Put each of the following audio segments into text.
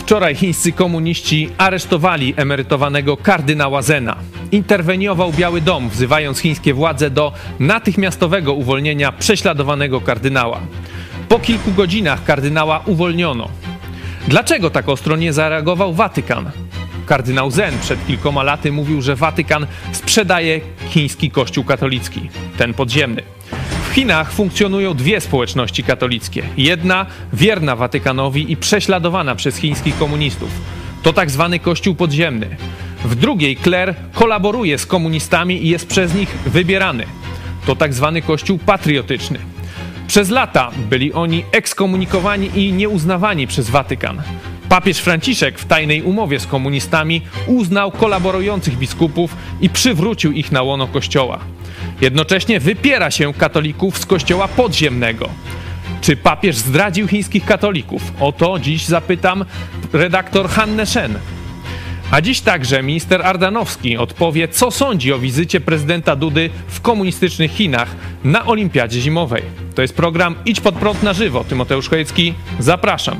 Wczoraj chińscy komuniści aresztowali emerytowanego kardynała Zena. Interweniował Biały Dom, wzywając chińskie władze do natychmiastowego uwolnienia prześladowanego kardynała. Po kilku godzinach kardynała uwolniono. Dlaczego tak ostro nie zareagował Watykan? Kardynał Zen przed kilkoma laty mówił, że Watykan sprzedaje chiński kościół katolicki, ten podziemny. W Chinach funkcjonują dwie społeczności katolickie. Jedna wierna Watykanowi i prześladowana przez chińskich komunistów. To tak zwany kościół podziemny. W drugiej kler kolaboruje z komunistami i jest przez nich wybierany. To tak zwany kościół patriotyczny. Przez lata byli oni ekskomunikowani i nieuznawani przez Watykan. Papież Franciszek w tajnej umowie z komunistami uznał kolaborujących biskupów i przywrócił ich na łono kościoła. Jednocześnie wypiera się katolików z kościoła podziemnego. Czy papież zdradził chińskich katolików? O to dziś zapytam redaktor Hannę Shen. A dziś także minister Ardanowski odpowie, co sądzi o wizycie prezydenta Dudy w komunistycznych Chinach na Olimpiadzie Zimowej. To jest program Idź Pod Prąd na żywo. Tymoteusz Chojecki, zapraszam.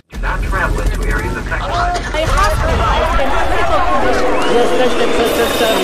Jesteście przestępcami.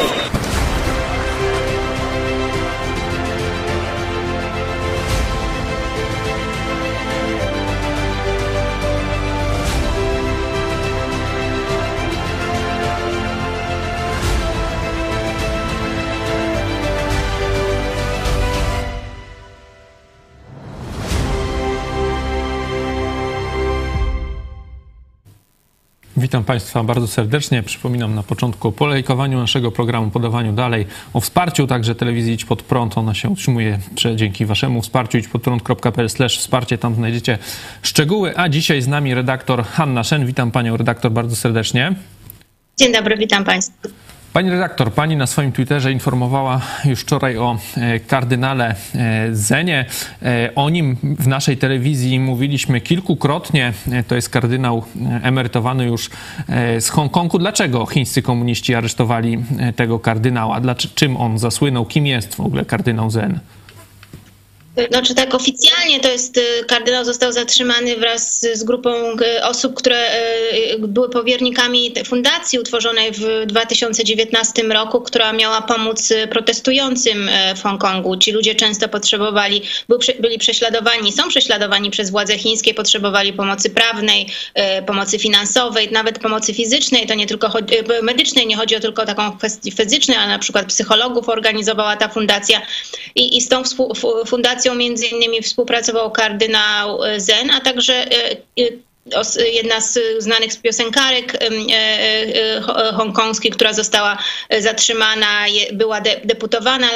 Witam Państwa bardzo serdecznie. Przypominam na początku o polajkowaniu naszego programu, podawaniu dalej, o wsparciu także telewizji Idź Pod Prąd. Ona się utrzymuje dzięki Waszemu wsparciu. idźpodprąd.pl/wsparcie. Tam znajdziecie szczegóły. A dzisiaj z nami redaktor Hanna Shen. Witam Panią redaktor bardzo serdecznie. Dzień dobry, witam Państwa. Pani redaktor, pani na swoim Twitterze informowała już wczoraj o kardynale Zenie. O nim w naszej telewizji mówiliśmy kilkukrotnie. To jest kardynał emerytowany już z Hongkongu. Dlaczego chińscy komuniści aresztowali tego kardynała? Czym on zasłynął? Kim jest w ogóle kardynał Zen? Znaczy tak oficjalnie to jest, kardynał został zatrzymany wraz z grupą osób, które były powiernikami fundacji utworzonej w 2019 roku, która miała pomóc protestującym w Hongkongu. Ci ludzie często byli prześladowani, są prześladowani przez władze chińskie, potrzebowali pomocy prawnej, pomocy finansowej, nawet pomocy fizycznej, to nie tylko medycznej, nie chodzi o tylko taką kwestię fizyczną, ale na przykład psychologów organizowała ta fundacja i z tą fundacją między innymi współpracował kardynał Zen, a także jedna z znanych piosenkarek hongkongskich, która została zatrzymana, była deputowana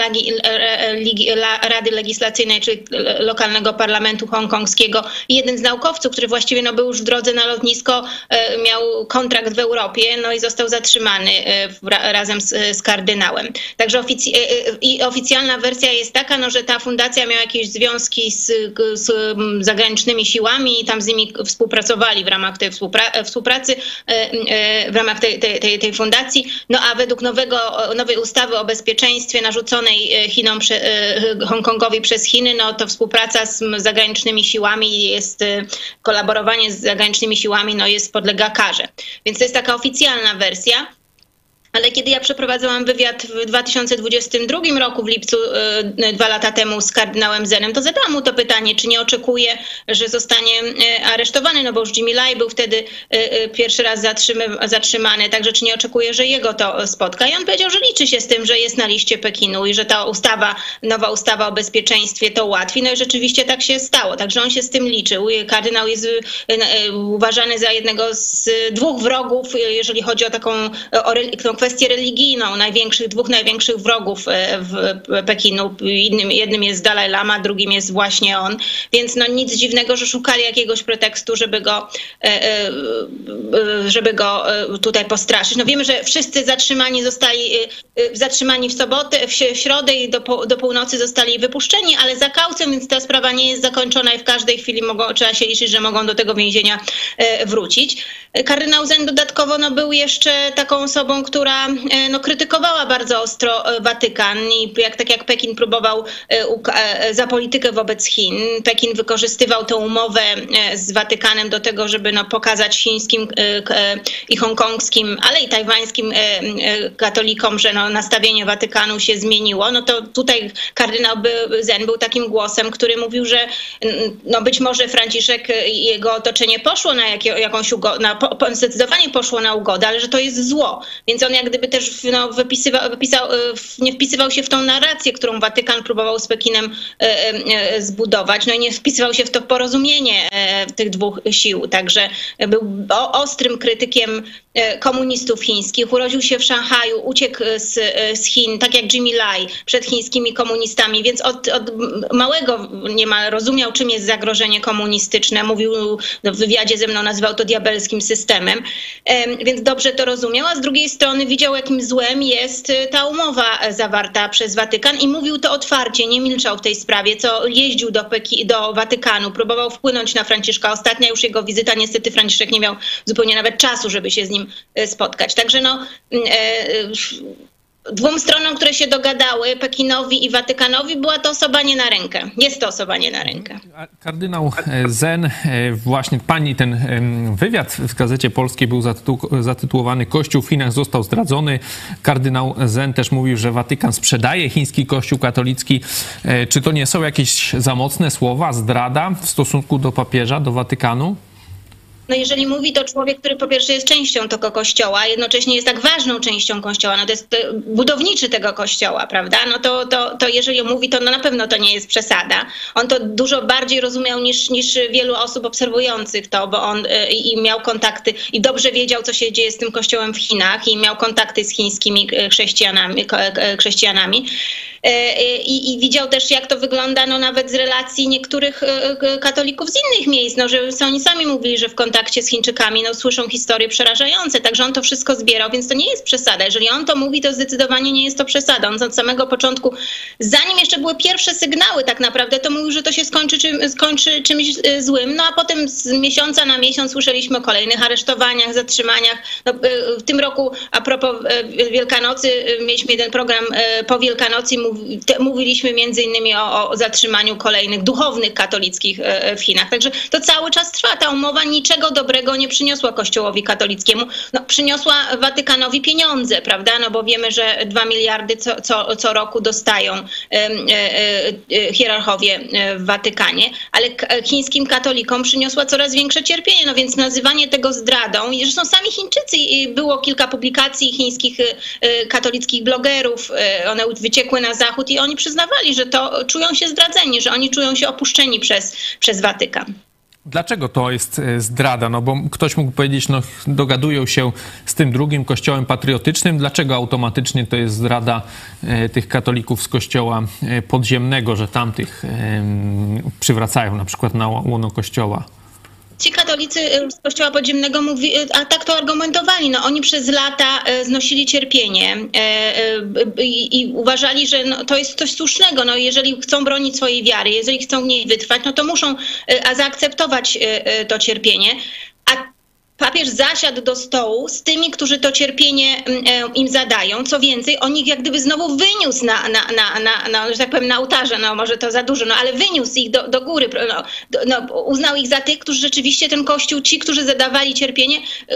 Rady Legislacyjnej, czyli lokalnego parlamentu hongkongskiego. I jeden z naukowców, który właściwie był już w drodze na lotnisko, miał kontrakt w Europie, i został zatrzymany razem z kardynałem. Także oficjalna wersja jest taka, że ta fundacja miała jakieś związki z zagranicznymi siłami i tam z nimi współpracowali w ramach tej współpracy, w ramach tej fundacji. A według nowej ustawy o bezpieczeństwie narzuconej Hongkongowi przez Chiny, to współpraca z zagranicznymi siłami jest, kolaborowanie z zagranicznymi siłami podlega karze. Więc to jest taka oficjalna wersja. Ale kiedy ja przeprowadzałam wywiad w 2022 roku, w lipcu, 2 lata temu z kardynałem Zenem, to zadałam mu to pytanie, czy nie oczekuje, że zostanie aresztowany, bo już Jimmy Lai był wtedy pierwszy raz zatrzymany, także czy nie oczekuje, że jego to spotka. I on powiedział, że liczy się z tym, że jest na liście Pekinu i że ta nowa ustawa o bezpieczeństwie to ułatwi. I rzeczywiście tak się stało, także on się z tym liczył. Kardynał jest uważany za jednego z dwóch wrogów, jeżeli chodzi o tą kwestię religijną, dwóch największych wrogów w Pekinu. Jednym jest Dalaj Lama, drugim jest właśnie on. Więc nic dziwnego, że szukali jakiegoś pretekstu, żeby go tutaj postraszyć. Wiemy, że wszyscy zostali zatrzymani w sobotę, w środę i do północy zostali wypuszczeni, ale za kaucją, więc ta sprawa nie jest zakończona i w każdej chwili trzeba się liczyć, że mogą do tego więzienia wrócić. Kardynał Zen dodatkowo był jeszcze taką osobą, która która krytykowała bardzo ostro Watykan i tak jak Pekin próbował za politykę wobec Chin. Pekin wykorzystywał tę umowę z Watykanem do tego, żeby pokazać chińskim i hongkongskim, ale i tajwańskim katolikom, że nastawienie Watykanu się zmieniło. No to tutaj kardynał Zen był takim głosem, który mówił, że być może Franciszek i jego otoczenie poszło na jakąś ugodę, zdecydowanie poszło na ugodę, ale że to jest zło. Więc on jak gdyby też nie wpisywał się w tą narrację, którą Watykan próbował z Pekinem zbudować. No i nie wpisywał się w to porozumienie tych dwóch sił. Także był ostrym krytykiem komunistów chińskich. Urodził się w Szanghaju, uciekł z Chin, tak jak Jimmy Lai, przed chińskimi komunistami, więc od małego niemal rozumiał, czym jest zagrożenie komunistyczne. Mówił w wywiadzie ze mną, nazywał to diabelskim systemem, więc dobrze to rozumiał, a z drugiej strony widział, jakim złem jest ta umowa zawarta przez Watykan i mówił to otwarcie, nie milczał w tej sprawie, co jeździł do Watykanu, próbował wpłynąć na Franciszka. Ostatnia już jego wizyta, niestety Franciszek nie miał zupełnie nawet czasu, żeby się z nim spotkać. Także dwóm stronom, które się dogadały, Pekinowi i Watykanowi, była to osoba nie na rękę. Jest to osoba nie na rękę. Kardynał Zen, właśnie pani ten wywiad w Gazecie Polskiej był zatytułowany "Kościół w Chinach został zdradzony". Kardynał Zen też mówił, że Watykan sprzedaje chiński kościół katolicki. Czy to nie są jakieś za mocne słowa, zdrada w stosunku do papieża, do Watykanu? No jeżeli mówi to człowiek, który po pierwsze jest częścią tego kościoła, jednocześnie jest tak ważną częścią kościoła, to jest budowniczy tego kościoła, prawda? No to jeżeli mówi, to na pewno to nie jest przesada. On to dużo bardziej rozumiał niż wielu osób obserwujących to, bo on i miał kontakty i dobrze wiedział, co się dzieje z tym kościołem w Chinach i miał kontakty z chińskimi chrześcijanami. I widział też, jak to wygląda nawet z relacji niektórych katolików z innych miejsc, że oni sami mówili, że w kontakcie z Chińczykami słyszą historie przerażające, także on to wszystko zbierał, więc to nie jest przesada. Jeżeli on to mówi, to zdecydowanie nie jest to przesada. On od samego początku, zanim jeszcze były pierwsze sygnały tak naprawdę, to mówił, że to się skończy czymś złym, a potem z miesiąca na miesiąc słyszeliśmy o kolejnych aresztowaniach, zatrzymaniach. W tym roku, a propos Wielkanocy, mieliśmy jeden program po Wielkanocy, mówiliśmy między innymi o zatrzymaniu kolejnych duchownych katolickich w Chinach. Także to cały czas trwa. Ta umowa niczego dobrego nie przyniosła Kościołowi katolickiemu. Przyniosła Watykanowi pieniądze, prawda? Bo wiemy, że 2 miliardy co roku dostają hierarchowie w Watykanie, ale chińskim katolikom przyniosła coraz większe cierpienie. Więc nazywanie tego zdradą, zresztą sami Chińczycy, było kilka publikacji chińskich katolickich blogerów, one wyciekły na Zachód i oni przyznawali, że to czują się zdradzeni, że oni czują się opuszczeni przez Watykan. Dlaczego to jest zdrada? Bo ktoś mógł powiedzieć, dogadują się z tym drugim kościołem patriotycznym. Dlaczego automatycznie to jest zdrada tych katolików z kościoła podziemnego, że tamtych przywracają na przykład na łono kościoła? Ci katolicy z Kościoła Podziemnego a tak to argumentowali. Oni przez lata znosili cierpienie i uważali, że to jest coś słusznego. Jeżeli chcą bronić swojej wiary, jeżeli chcą w niej wytrwać, to muszą zaakceptować to cierpienie. A papież zasiadł do stołu z tymi, którzy to cierpienie im zadają. Co więcej, on ich jak gdyby znowu wyniósł że tak powiem, na ołtarze, może to za dużo, ale wyniósł ich do góry. Uznał ich za tych, którzy rzeczywiście ten Kościół, ci, którzy zadawali cierpienie,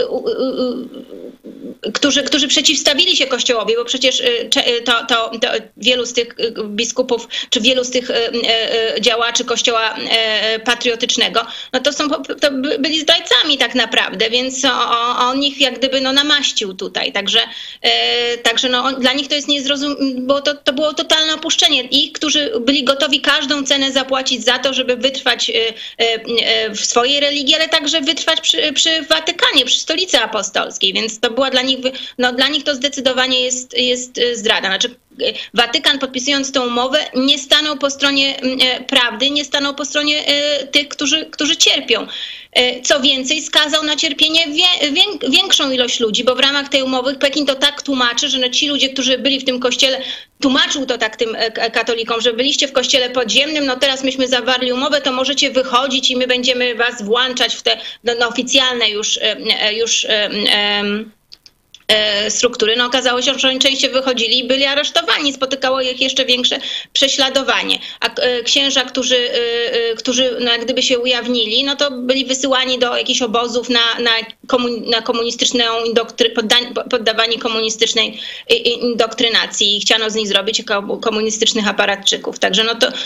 którzy przeciwstawili się Kościołowi, bo przecież to wielu z tych biskupów, czy wielu z tych działaczy Kościoła patriotycznego, to byli zdrajcami tak naprawdę, więc on ich jak gdyby namaścił tutaj. Także dla nich to jest bo to było totalne opuszczenie ich, którzy byli gotowi każdą cenę zapłacić za to, żeby wytrwać w swojej religii, ale także wytrwać przy Watykanie, przy Stolicy Apostolskiej, więc to była dla nich to zdecydowanie jest zdrada. Znaczy Watykan, podpisując tę umowę, nie stanął po stronie prawdy, nie stanął po stronie tych, którzy cierpią. Co więcej, skazał na cierpienie większą ilość ludzi, bo w ramach tej umowy Pekin to tak tłumaczy, że ci ludzie, którzy byli w tym kościele, tłumaczył to tak tym katolikom, że byliście w kościele podziemnym, teraz myśmy zawarli umowę, to możecie wychodzić i my będziemy was włączać w te oficjalne już struktury. No okazało się, że oni częściej wychodzili i byli aresztowani. Spotykało ich jeszcze większe prześladowanie. A księża, którzy no, jak gdyby się ujawnili, no to byli wysyłani do jakichś obozów na komunistyczną poddawani komunistycznej indoktrynacji i chciano z nich zrobić komunistycznych aparatczyków. Także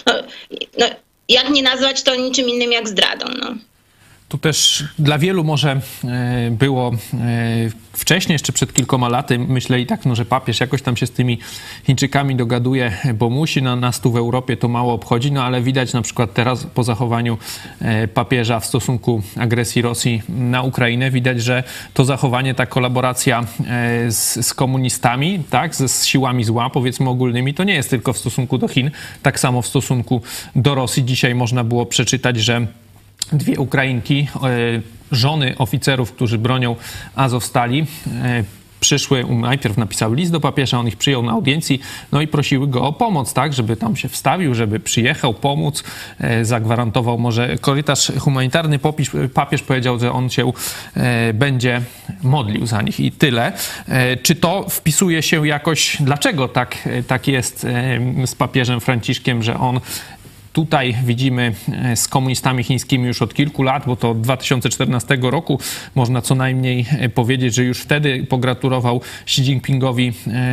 jak nie nazwać to niczym innym jak zdradą. No. Tu też dla wielu może było wcześniej, jeszcze przed kilkoma laty, myśleli tak, no, że papież jakoś tam się z tymi Chińczykami dogaduje, bo musi, nas tu w Europie to mało obchodzi, no ale widać na przykład teraz po zachowaniu papieża w stosunku agresji Rosji na Ukrainę, widać, że to zachowanie, ta kolaboracja z komunistami, tak, z siłami zła, powiedzmy ogólnymi, to nie jest tylko w stosunku do Chin, tak samo w stosunku do Rosji. Dzisiaj można było przeczytać, że dwie Ukrainki, żony oficerów, którzy bronią Azowstali, przyszły, najpierw napisały list do papieża, on ich przyjął na audiencji, no i prosiły go o pomoc, tak, żeby tam się wstawił, żeby przyjechał pomóc, zagwarantował może korytarz humanitarny. Papież powiedział, że on się będzie modlił za nich i tyle. Czy to wpisuje się jakoś, dlaczego tak jest z papieżem Franciszkiem, że on tutaj widzimy z komunistami chińskimi już od kilku lat, bo to od 2014 roku można co najmniej powiedzieć, że już wtedy pogratulował Xi Jinpingowi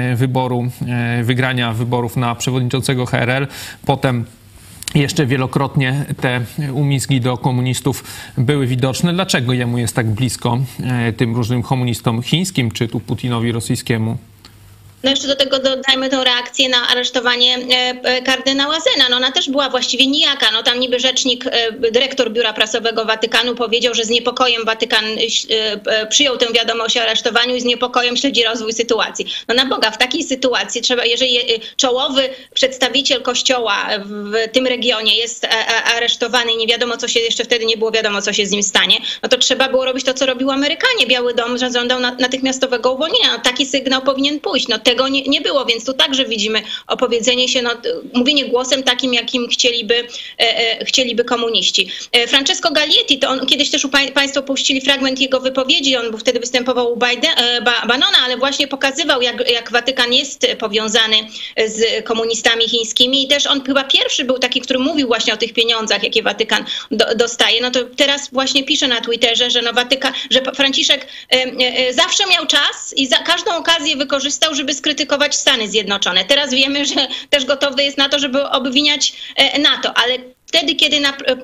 wygrania wyborów na przewodniczącego HRL. Potem jeszcze wielokrotnie te umizgi do komunistów były widoczne. Dlaczego jemu jest tak blisko tym różnym komunistom chińskim, czy tu Putinowi rosyjskiemu? No jeszcze do tego dodajmy tą reakcję na aresztowanie kardynała Zena. No ona też była właściwie nijaka. No tam niby rzecznik, dyrektor Biura Prasowego Watykanu powiedział, że z niepokojem Watykan przyjął tę wiadomość o aresztowaniu i z niepokojem śledzi rozwój sytuacji. No na Boga, w takiej sytuacji trzeba, jeżeli czołowy przedstawiciel Kościoła w tym regionie jest aresztowany i nie wiadomo co się, jeszcze wtedy nie było wiadomo co się z nim stanie, no to trzeba było robić to, co robił Amerykanie. Biały Dom zażądał natychmiastowego uwolnienia. No taki sygnał powinien pójść. No tego nie było, więc tu także widzimy opowiedzenie się, mówienie głosem takim, jakim chcieliby komuniści. Francesco Galietti, to on kiedyś też Państwo puścili fragment jego wypowiedzi, on wtedy występował u Bannona, ale właśnie pokazywał, jak Watykan jest powiązany z komunistami chińskimi i też on chyba pierwszy był taki, który mówił właśnie o tych pieniądzach, jakie Watykan dostaje. No to teraz właśnie pisze na Twitterze, że że Franciszek zawsze miał czas i każdą okazję wykorzystał, żeby skrytykować Stany Zjednoczone. Teraz wiemy, że też gotowy jest na to, żeby obwiniać NATO, ale wtedy, kiedy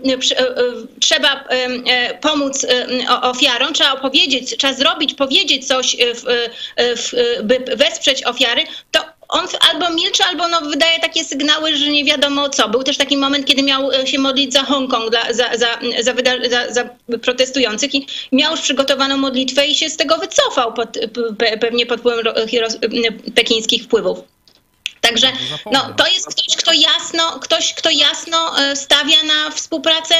trzeba pomóc ofiarom, trzeba powiedzieć coś, by wesprzeć ofiary, to on albo milczy, albo wydaje takie sygnały, że nie wiadomo co. Był też taki moment, kiedy miał się modlić za Hongkong, za protestujących i miał już przygotowaną modlitwę i się z tego wycofał pewnie pod wpływem pekińskich wpływów. Także to jest ktoś, kto jasno stawia na współpracę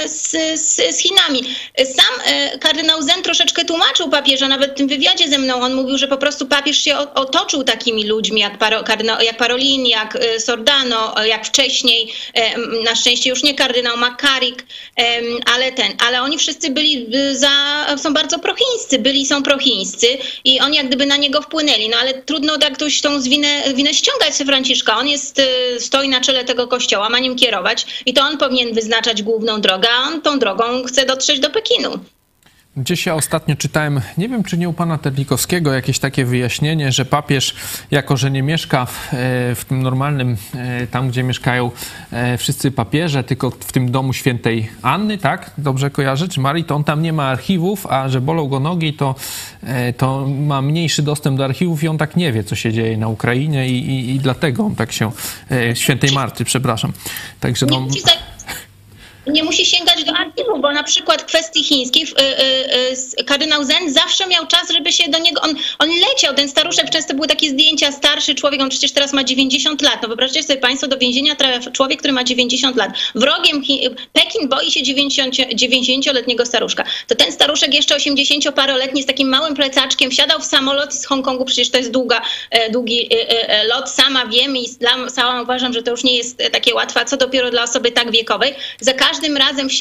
z Chinami. Sam kardynał Zen troszeczkę tłumaczył papieża, nawet w tym wywiadzie ze mną. On mówił, że po prostu papież się otoczył takimi ludźmi jak Parolin, jak Sordano, jak wcześniej, na szczęście już nie kardynał McCarrick, ale oni wszyscy są bardzo prochińscy, są prochińscy i oni jak gdyby na niego wpłynęli. No ale trudno tak ktoś tą winę ściągać Franciszka. On stoi na czele tego kościoła, ma nim kierować i to on powinien wyznaczać główną drogę, a on tą drogą chce dotrzeć do Pekinu. Gdzieś ja ostatnio czytałem, nie wiem czy nie u pana Terlikowskiego, jakieś takie wyjaśnienie, że papież, jako że nie mieszka w tym normalnym, tam gdzie mieszkają wszyscy papieże, tylko w tym domu świętej Anny, tak? Dobrze kojarzę? Czy Marii? To on tam nie ma archiwów, a że bolą go nogi, to ma mniejszy dostęp do archiwów i on tak nie wie, co się dzieje na Ukrainie i dlatego on tak się... Świętej Marty, przepraszam. Także nie musi sięgać do archiwum, bo na przykład w kwestii chińskiej kardynał Zen zawsze miał czas, żeby się do niego... On leciał, ten staruszek, często były takie zdjęcia, starszy człowiek, on przecież teraz ma 90 lat. No wyobraźcie sobie Państwo, do więzienia trafia człowiek, który ma 90 lat. Wrogiem Pekin boi się 90-letniego staruszka. To ten staruszek jeszcze 80-paroletni z takim małym plecaczkiem wsiadał w samolot z Hongkongu, przecież to jest długi lot, sama wiem i sama uważam, że to już nie jest takie łatwe, a co dopiero dla osoby tak wiekowej. Za każdym razem wsiadał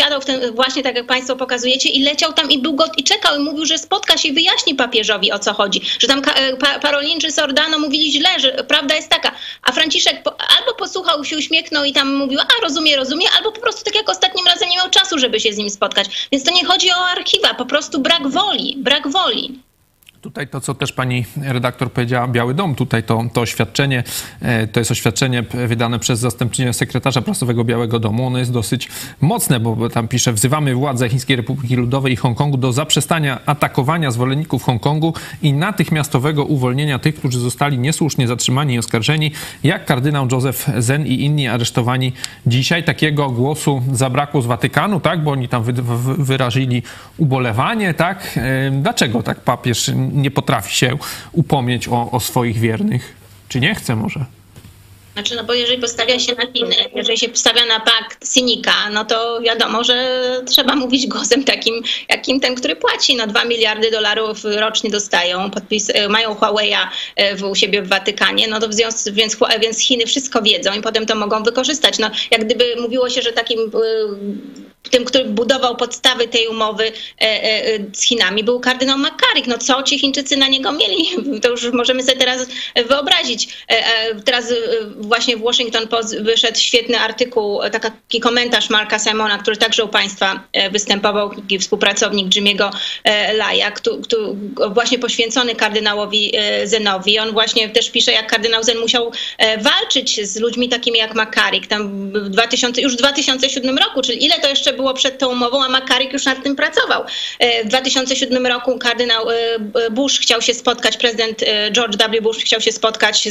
właśnie tak jak państwo pokazujecie, i leciał tam i czekał i mówił, że spotka się i wyjaśni papieżowi, o co chodzi. Że tam Parolin czy Sordano mówili źle, że prawda jest taka. A Franciszek albo posłuchał, się uśmiechnął i tam mówił, rozumie, albo po prostu tak jak ostatnim razem nie miał czasu, żeby się z nim spotkać. Więc to nie chodzi o archiwa, po prostu brak woli. Tutaj to, co też pani redaktor powiedziała, Biały Dom, tutaj to oświadczenie, to jest oświadczenie wydane przez zastępczynię sekretarza prasowego Białego Domu. Ono jest dosyć mocne, bo tam pisze: wzywamy władze Chińskiej Republiki Ludowej i Hongkongu do zaprzestania atakowania zwolenników Hongkongu i natychmiastowego uwolnienia tych, którzy zostali niesłusznie zatrzymani i oskarżeni, jak kardynał Joseph Zen i inni aresztowani dzisiaj. Takiego głosu zabrakło z Watykanu, tak? Bo oni tam wyrazili ubolewanie, tak? Dlaczego tak papież nie potrafi się upomnieć o swoich wiernych? Czy nie chce może? Znaczy, bo jeżeli postawia się na Chiny, jeżeli się stawia na pakt Sinika, no to wiadomo, że trzeba mówić głosem takim, jakim ten, który płaci. 2 miliardy dolarów rocznie dostają, mają Huawei'a u siebie w Watykanie, no to więc Chiny wszystko wiedzą i potem to mogą wykorzystać. No, jak gdyby mówiło się, że takim tym, który budował podstawy tej umowy z Chinami, był kardynał McCarrick. No co ci Chińczycy na niego mieli? To już możemy sobie teraz wyobrazić. Teraz właśnie w Washington Post wyszedł świetny artykuł, taki komentarz Marka Simona, który także u państwa występował, taki współpracownik Jimmy'ego Laja, właśnie poświęcony kardynałowi Zenowi. On właśnie też pisze, jak kardynał Zen musiał walczyć z ludźmi takimi jak McCarrick tam już w 2007 roku, czyli ile to jeszcze było przed tą umową, a McCarrick już nad tym pracował. W 2007 roku kardynał Bush chciał się spotkać, prezydent George W. Bush chciał się spotkać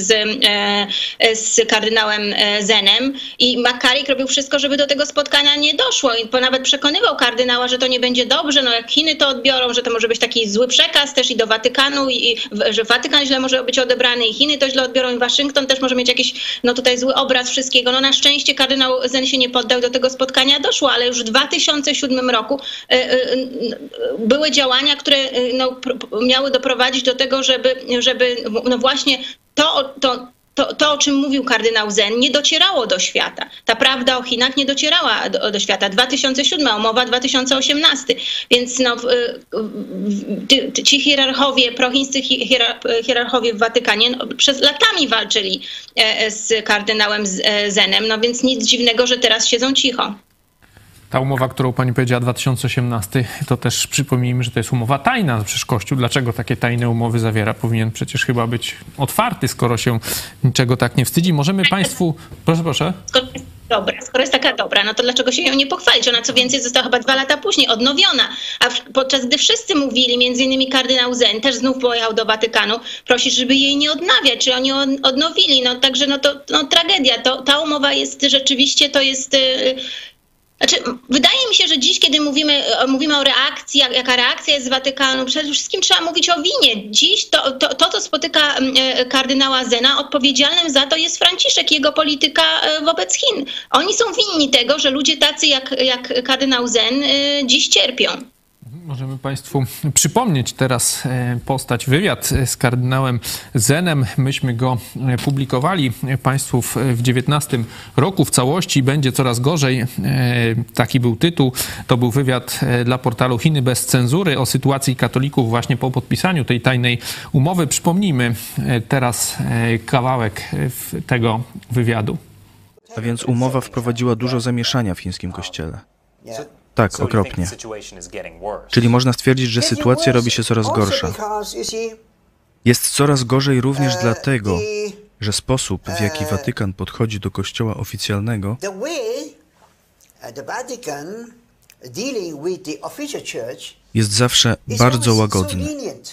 z kardynałem Zenem i McCarrick robił wszystko, żeby do tego spotkania nie doszło i nawet przekonywał kardynała, że to nie będzie dobrze, no jak Chiny to odbiorą, że to może być taki zły przekaz też i do Watykanu i że Watykan źle może być odebrany i Chiny to źle odbiorą i Waszyngton też może mieć jakiś tutaj zły obraz wszystkiego. No na szczęście kardynał Zen się nie poddał, do tego spotkania doszło, ale już w 2007 roku były działania, które miały doprowadzić do tego, żeby właśnie to, o czym mówił kardynał Zen, nie docierało do świata. Ta prawda o Chinach nie docierała do świata. 2007, umowa 2018. Więc ci hierarchowie, prochińscy hierarchowie w Watykanie przez latami walczyli z kardynałem Zenem, więc nic dziwnego, że teraz siedzą cicho. Ta umowa, którą pani powiedziała, 2018, to też przypomnijmy, że to jest umowa tajna. Przecież Kościół dlaczego takie tajne umowy zawiera? Powinien przecież chyba być otwarty, skoro się niczego tak nie wstydzi. Możemy państwu... Proszę. Skoro jest taka dobra, no to dlaczego się ją nie pochwalić? Ona co więcej została chyba 2 lata później odnowiona, a podczas gdy wszyscy mówili, między innymi kardynał Zen też znów pojechał do Watykanu prosić, żeby jej nie odnawiać, czy oni odnowili. Także to tragedia. Ta umowa jest rzeczywiście, to jest... wydaje mi się, że dziś, kiedy mówimy o reakcji, jaka reakcja jest z Watykanu, przede wszystkim trzeba mówić o winie. Dziś to co spotyka kardynała Zena, odpowiedzialnym za to jest Franciszek i jego polityka wobec Chin. Oni są winni tego, że ludzie tacy jak kardynał Zen dziś cierpią. Możemy państwu przypomnieć teraz postać, wywiad z kardynałem Zenem. Myśmy go publikowali państwu w 19 roku w całości. Będzie coraz gorzej. Taki był tytuł. To był wywiad dla portalu Chiny bez cenzury o sytuacji katolików właśnie po podpisaniu tej tajnej umowy. Przypomnijmy teraz kawałek tego wywiadu. A więc umowa wprowadziła dużo zamieszania w chińskim kościele. Tak, okropnie. Czyli można stwierdzić, że sytuacja robi się coraz gorsza. Jest coraz gorzej również dlatego, że sposób, w jaki Watykan podchodzi do kościoła oficjalnego, jest zawsze bardzo łagodny.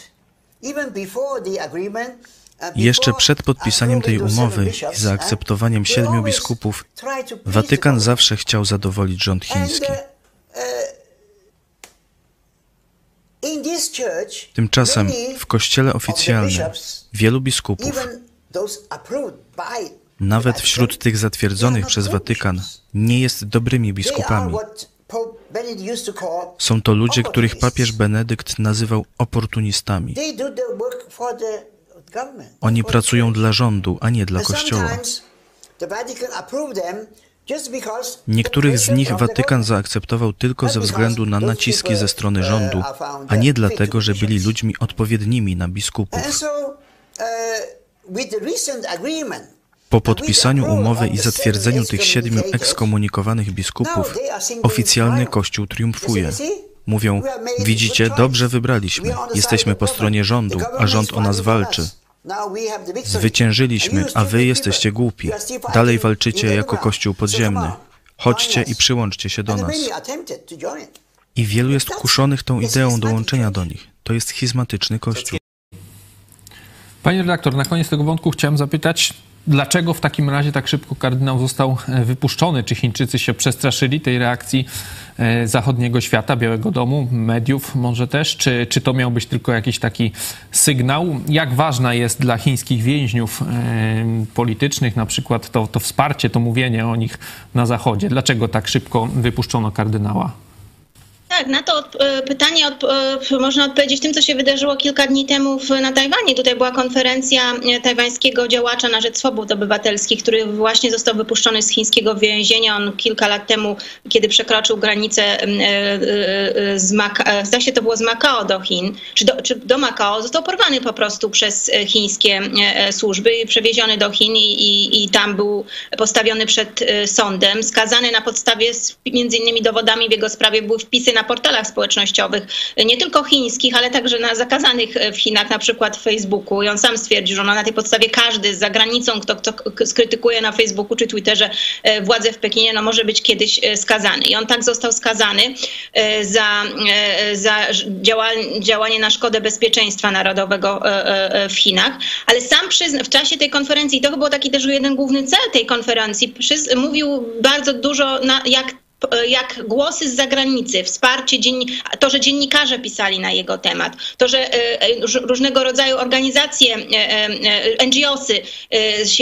Jeszcze przed podpisaniem tej umowy i zaakceptowaniem 7 biskupów, Watykan zawsze chciał zadowolić rząd chiński. Tymczasem w kościele oficjalnym wielu biskupów, nawet wśród tych zatwierdzonych przez Watykan, nie jest dobrymi biskupami. Są to ludzie, których papież Benedykt nazywał oportunistami. Oni pracują dla rządu, a nie dla Kościoła. Niektórych z nich Watykan zaakceptował tylko ze względu na naciski ze strony rządu, a nie dlatego, że byli ludźmi odpowiednimi na biskupów. Po podpisaniu umowy i zatwierdzeniu tych 7 ekskomunikowanych biskupów, oficjalny Kościół triumfuje. Mówią, widzicie, dobrze wybraliśmy, jesteśmy po stronie rządu, a rząd o nas walczy. Zwyciężyliśmy, a wy jesteście głupi. Dalej walczycie jako Kościół podziemny. Chodźcie i przyłączcie się do nas. I wielu jest kuszonych tą ideą dołączenia do nich. To jest schizmatyczny Kościół. Panie redaktor, na koniec tego wątku chciałem zapytać, dlaczego w takim razie tak szybko kardynał został wypuszczony? Czy Chińczycy się przestraszyli tej reakcji zachodniego świata, Białego Domu, mediów może też? Czy to miał być tylko jakiś taki sygnał? Jak ważna jest dla chińskich więźniów politycznych na przykład to wsparcie, to mówienie o nich na Zachodzie? Dlaczego tak szybko wypuszczono kardynała? Tak, na to pytanie można odpowiedzieć tym, co się wydarzyło kilka dni temu na Tajwanie. Tutaj była konferencja tajwańskiego działacza na rzecz swobód obywatelskich, który właśnie został wypuszczony z chińskiego więzienia. On kilka lat temu, kiedy przekroczył granicę zdaje się to było z Makao do Chin, czy do Makao, został porwany po prostu przez chińskie służby i przewieziony do Chin i tam był postawiony przed sądem, skazany na podstawie między innymi dowodami w jego sprawie były wpisy na portalach społecznościowych, nie tylko chińskich, ale także na zakazanych w Chinach, na przykład w Facebooku. I on sam stwierdził, że na tej podstawie każdy za granicą, kto skrytykuje na Facebooku czy Twitterze władze w Pekinie, no może być kiedyś skazany. I on tak został skazany za działanie na szkodę bezpieczeństwa narodowego w Chinach. Ale sam w czasie tej konferencji, to był taki też jeden główny cel tej konferencji, mówił bardzo dużo, jak głosy z zagranicy, wsparcie, to, że dziennikarze pisali na jego temat, to, że różnego rodzaju organizacje, NGO-sy się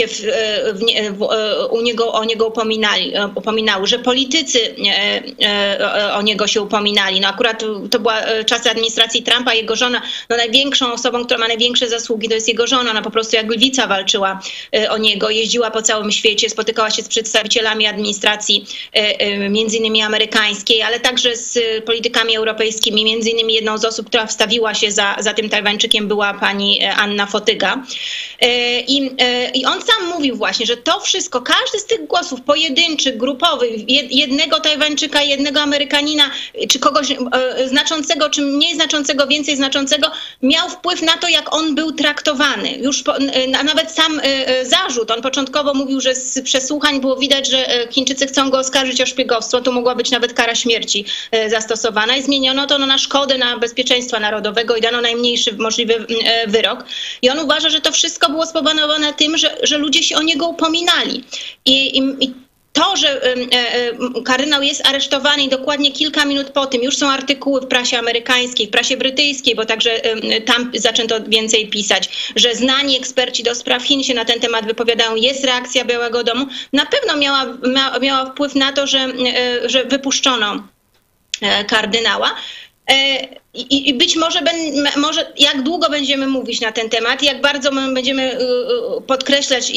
o niego upominały, że politycy o niego się upominali. No akurat to była czasy administracji Trumpa, jego żona, no największą osobą, która ma największe zasługi, to jest jego żona. Ona po prostu jak lwica walczyła o niego, jeździła po całym świecie, spotykała się z przedstawicielami administracji między innymi amerykańskiej, ale także z politykami europejskimi. Między innymi jedną z osób, która wstawiła się za tym Tajwańczykiem, była pani Anna Fotyga. I on sam mówił właśnie, że to wszystko, każdy z tych głosów pojedynczych, grupowych, jednego Tajwańczyka, jednego Amerykanina, czy kogoś znaczącego, czy mniej znaczącego, więcej znaczącego, miał wpływ na to, jak on był traktowany. Już nawet sam zarzut, on początkowo mówił, że z przesłuchań było widać, że Chińczycy chcą go oskarżyć o szpiegostwo, tu mogła być nawet kara śmierci zastosowana i zmieniono to na szkodę na bezpieczeństwa narodowego i dano najmniejszy możliwy wyrok. I on uważa, że to wszystko było spowodowane tym, że ludzie się o niego upominali. I to, że kardynał jest aresztowany i dokładnie kilka minut po tym już są artykuły w prasie amerykańskiej, w prasie brytyjskiej, bo także tam zaczęto więcej pisać, że znani eksperci do spraw Chin się na ten temat wypowiadają, jest reakcja Białego Domu, na pewno miała wpływ na to, że wypuszczono kardynała. I być może jak długo będziemy mówić na ten temat, jak bardzo będziemy podkreślać,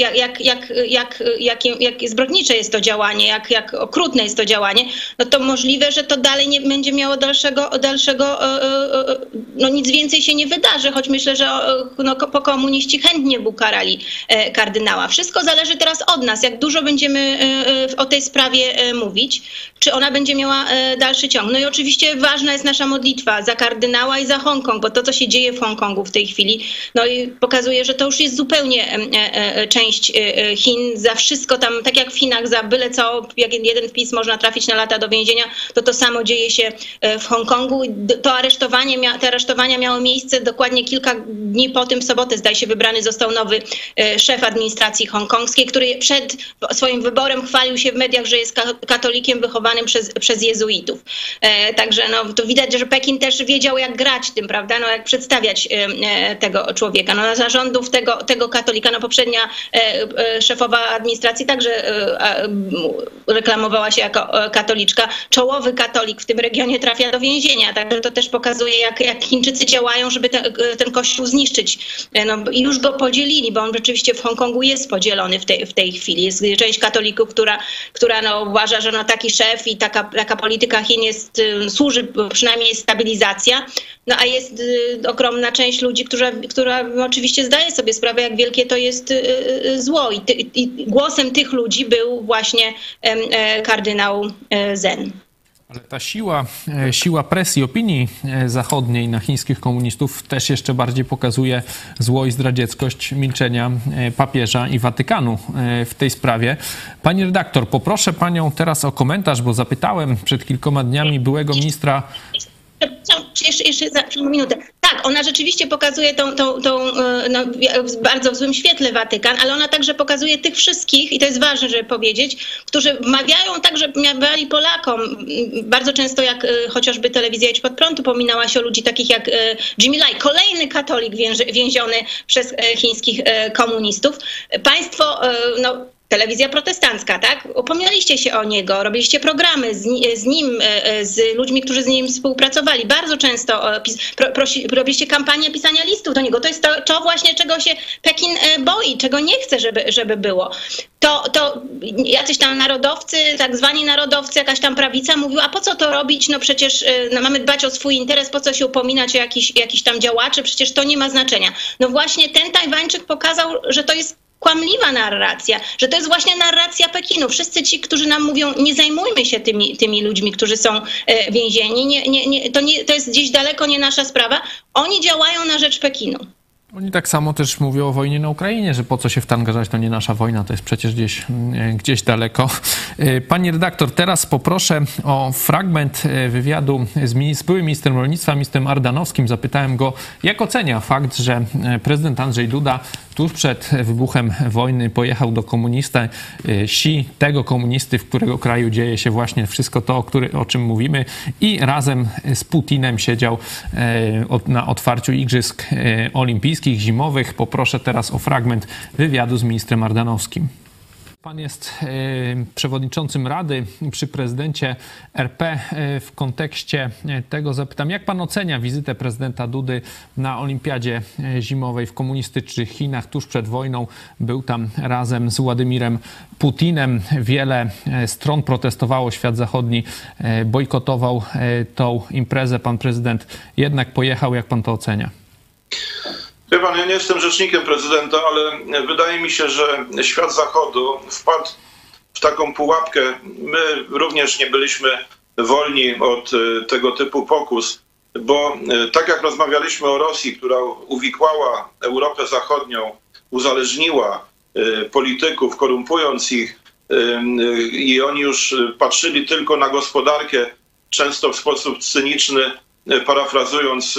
jak zbrodnicze jest to działanie, jak okrutne jest to działanie, no to możliwe, że to dalej nie będzie miało dalszego no nic więcej się nie wydarzy, choć myślę, że komuniści chętnie by ukarali kardynała. Wszystko zależy teraz od nas, jak dużo będziemy o tej sprawie mówić, czy ona będzie miała dalszy ciąg. No i oczywiście ważna jest nasza modlitwa za kardynała i za Hongkong, bo to, co się dzieje w Hongkongu w tej chwili, no i pokazuje, że to już jest zupełnie część Chin. Za wszystko tam, tak jak w Chinach, za byle co, jak jeden wpis można trafić na lata do więzienia, to samo dzieje się w Hongkongu. Te aresztowania miały miejsce dokładnie kilka dni po tym, w sobotę, zdaje się, wybrany został nowy szef administracji hongkongskiej, który przed swoim wyborem chwalił się w mediach, że jest katolikiem wychowanym przez jezuitów. Także no, to widać, że Pekin też wiedział, jak grać tym, prawda, no jak przedstawiać tego człowieka. No za rządów tego katolika, no poprzednia szefowa administracji także reklamowała się jako katoliczka. Czołowy katolik w tym regionie trafia do więzienia, także to też pokazuje, jak Chińczycy działają, żeby ten kościół zniszczyć. No i już go podzielili, bo on rzeczywiście w Hongkongu jest podzielony w tej chwili. Jest część katolików, która no, uważa, że no, taki szef i taka polityka Chin służy przynajmniej stabilizacja, no a jest ogromna część ludzi, która oczywiście zdaje sobie sprawę, jak wielkie to jest zło. I głosem tych ludzi był właśnie kardynał Zen. Ale ta siła presji opinii zachodniej na chińskich komunistów też jeszcze bardziej pokazuje zło i zdradzieckość milczenia papieża i Watykanu w tej sprawie. Pani redaktor, poproszę panią teraz o komentarz, bo zapytałem przed kilkoma dniami byłego ministra... Jeszcze za minutę. Tak, ona rzeczywiście pokazuje tą no, bardzo w złym świetle Watykan, ale ona także pokazuje tych wszystkich, i to jest ważne, żeby powiedzieć, którzy wmawiają tak, żeby mawiali Polakom. Bardzo często, jak chociażby telewizja Idź Pod Prąd upominała się o ludzi takich jak Jimmy Lai, kolejny katolik więziony przez chińskich komunistów. Państwo, no, telewizja protestancka, tak? Upominaliście się o niego, robiliście programy z nim, z ludźmi, którzy z nim współpracowali. Bardzo często robiliście kampanię pisania listów do niego. To jest to właśnie, czego się Pekin boi, czego nie chce, żeby było. To jacyś tam narodowcy, tak zwani narodowcy, jakaś tam prawica mówiła, a po co to robić? No przecież no mamy dbać o swój interes, po co się upominać o jakiś tam działaczy? Przecież to nie ma znaczenia. No właśnie ten Tajwańczyk pokazał, że to jest kłamliwa narracja, że to jest właśnie narracja Pekinu. Wszyscy ci, którzy nam mówią, nie zajmujmy się tymi ludźmi, którzy są więzieni, to jest gdzieś daleko nie nasza sprawa, oni działają na rzecz Pekinu. Oni tak samo też mówią o wojnie na Ukrainie, że po co się w to angażować, to nie nasza wojna, to jest przecież gdzieś daleko. Pani redaktor, teraz poproszę o fragment wywiadu z byłym ministrem rolnictwa, ministrem Ardanowskim. Zapytałem go, jak ocenia fakt, że prezydent Andrzej Duda tuż przed wybuchem wojny pojechał do komunisty Xi, tego komunisty, w którego kraju dzieje się właśnie wszystko to, o czym mówimy, i razem z Putinem siedział na otwarciu Igrzysk Olimpijskich zimowych. Poproszę teraz o fragment wywiadu z ministrem Ardanowskim. Pan jest przewodniczącym Rady przy prezydencie RP. W kontekście tego zapytam, jak pan ocenia wizytę prezydenta Dudy na Olimpiadzie Zimowej w komunistycznych Chinach tuż przed wojną? Był tam razem z Władimirem Putinem. Wiele stron protestowało, świat zachodni bojkotował tą imprezę. Pan prezydent jednak pojechał. Jak pan to ocenia? Wie pan, ja nie jestem rzecznikiem prezydenta, ale wydaje mi się, że świat zachodu wpadł w taką pułapkę. My również nie byliśmy wolni od tego typu pokus, bo tak jak rozmawialiśmy o Rosji, która uwikłała Europę Zachodnią, uzależniła polityków, korumpując ich, i oni już patrzyli tylko na gospodarkę, często w sposób cyniczny, parafrazując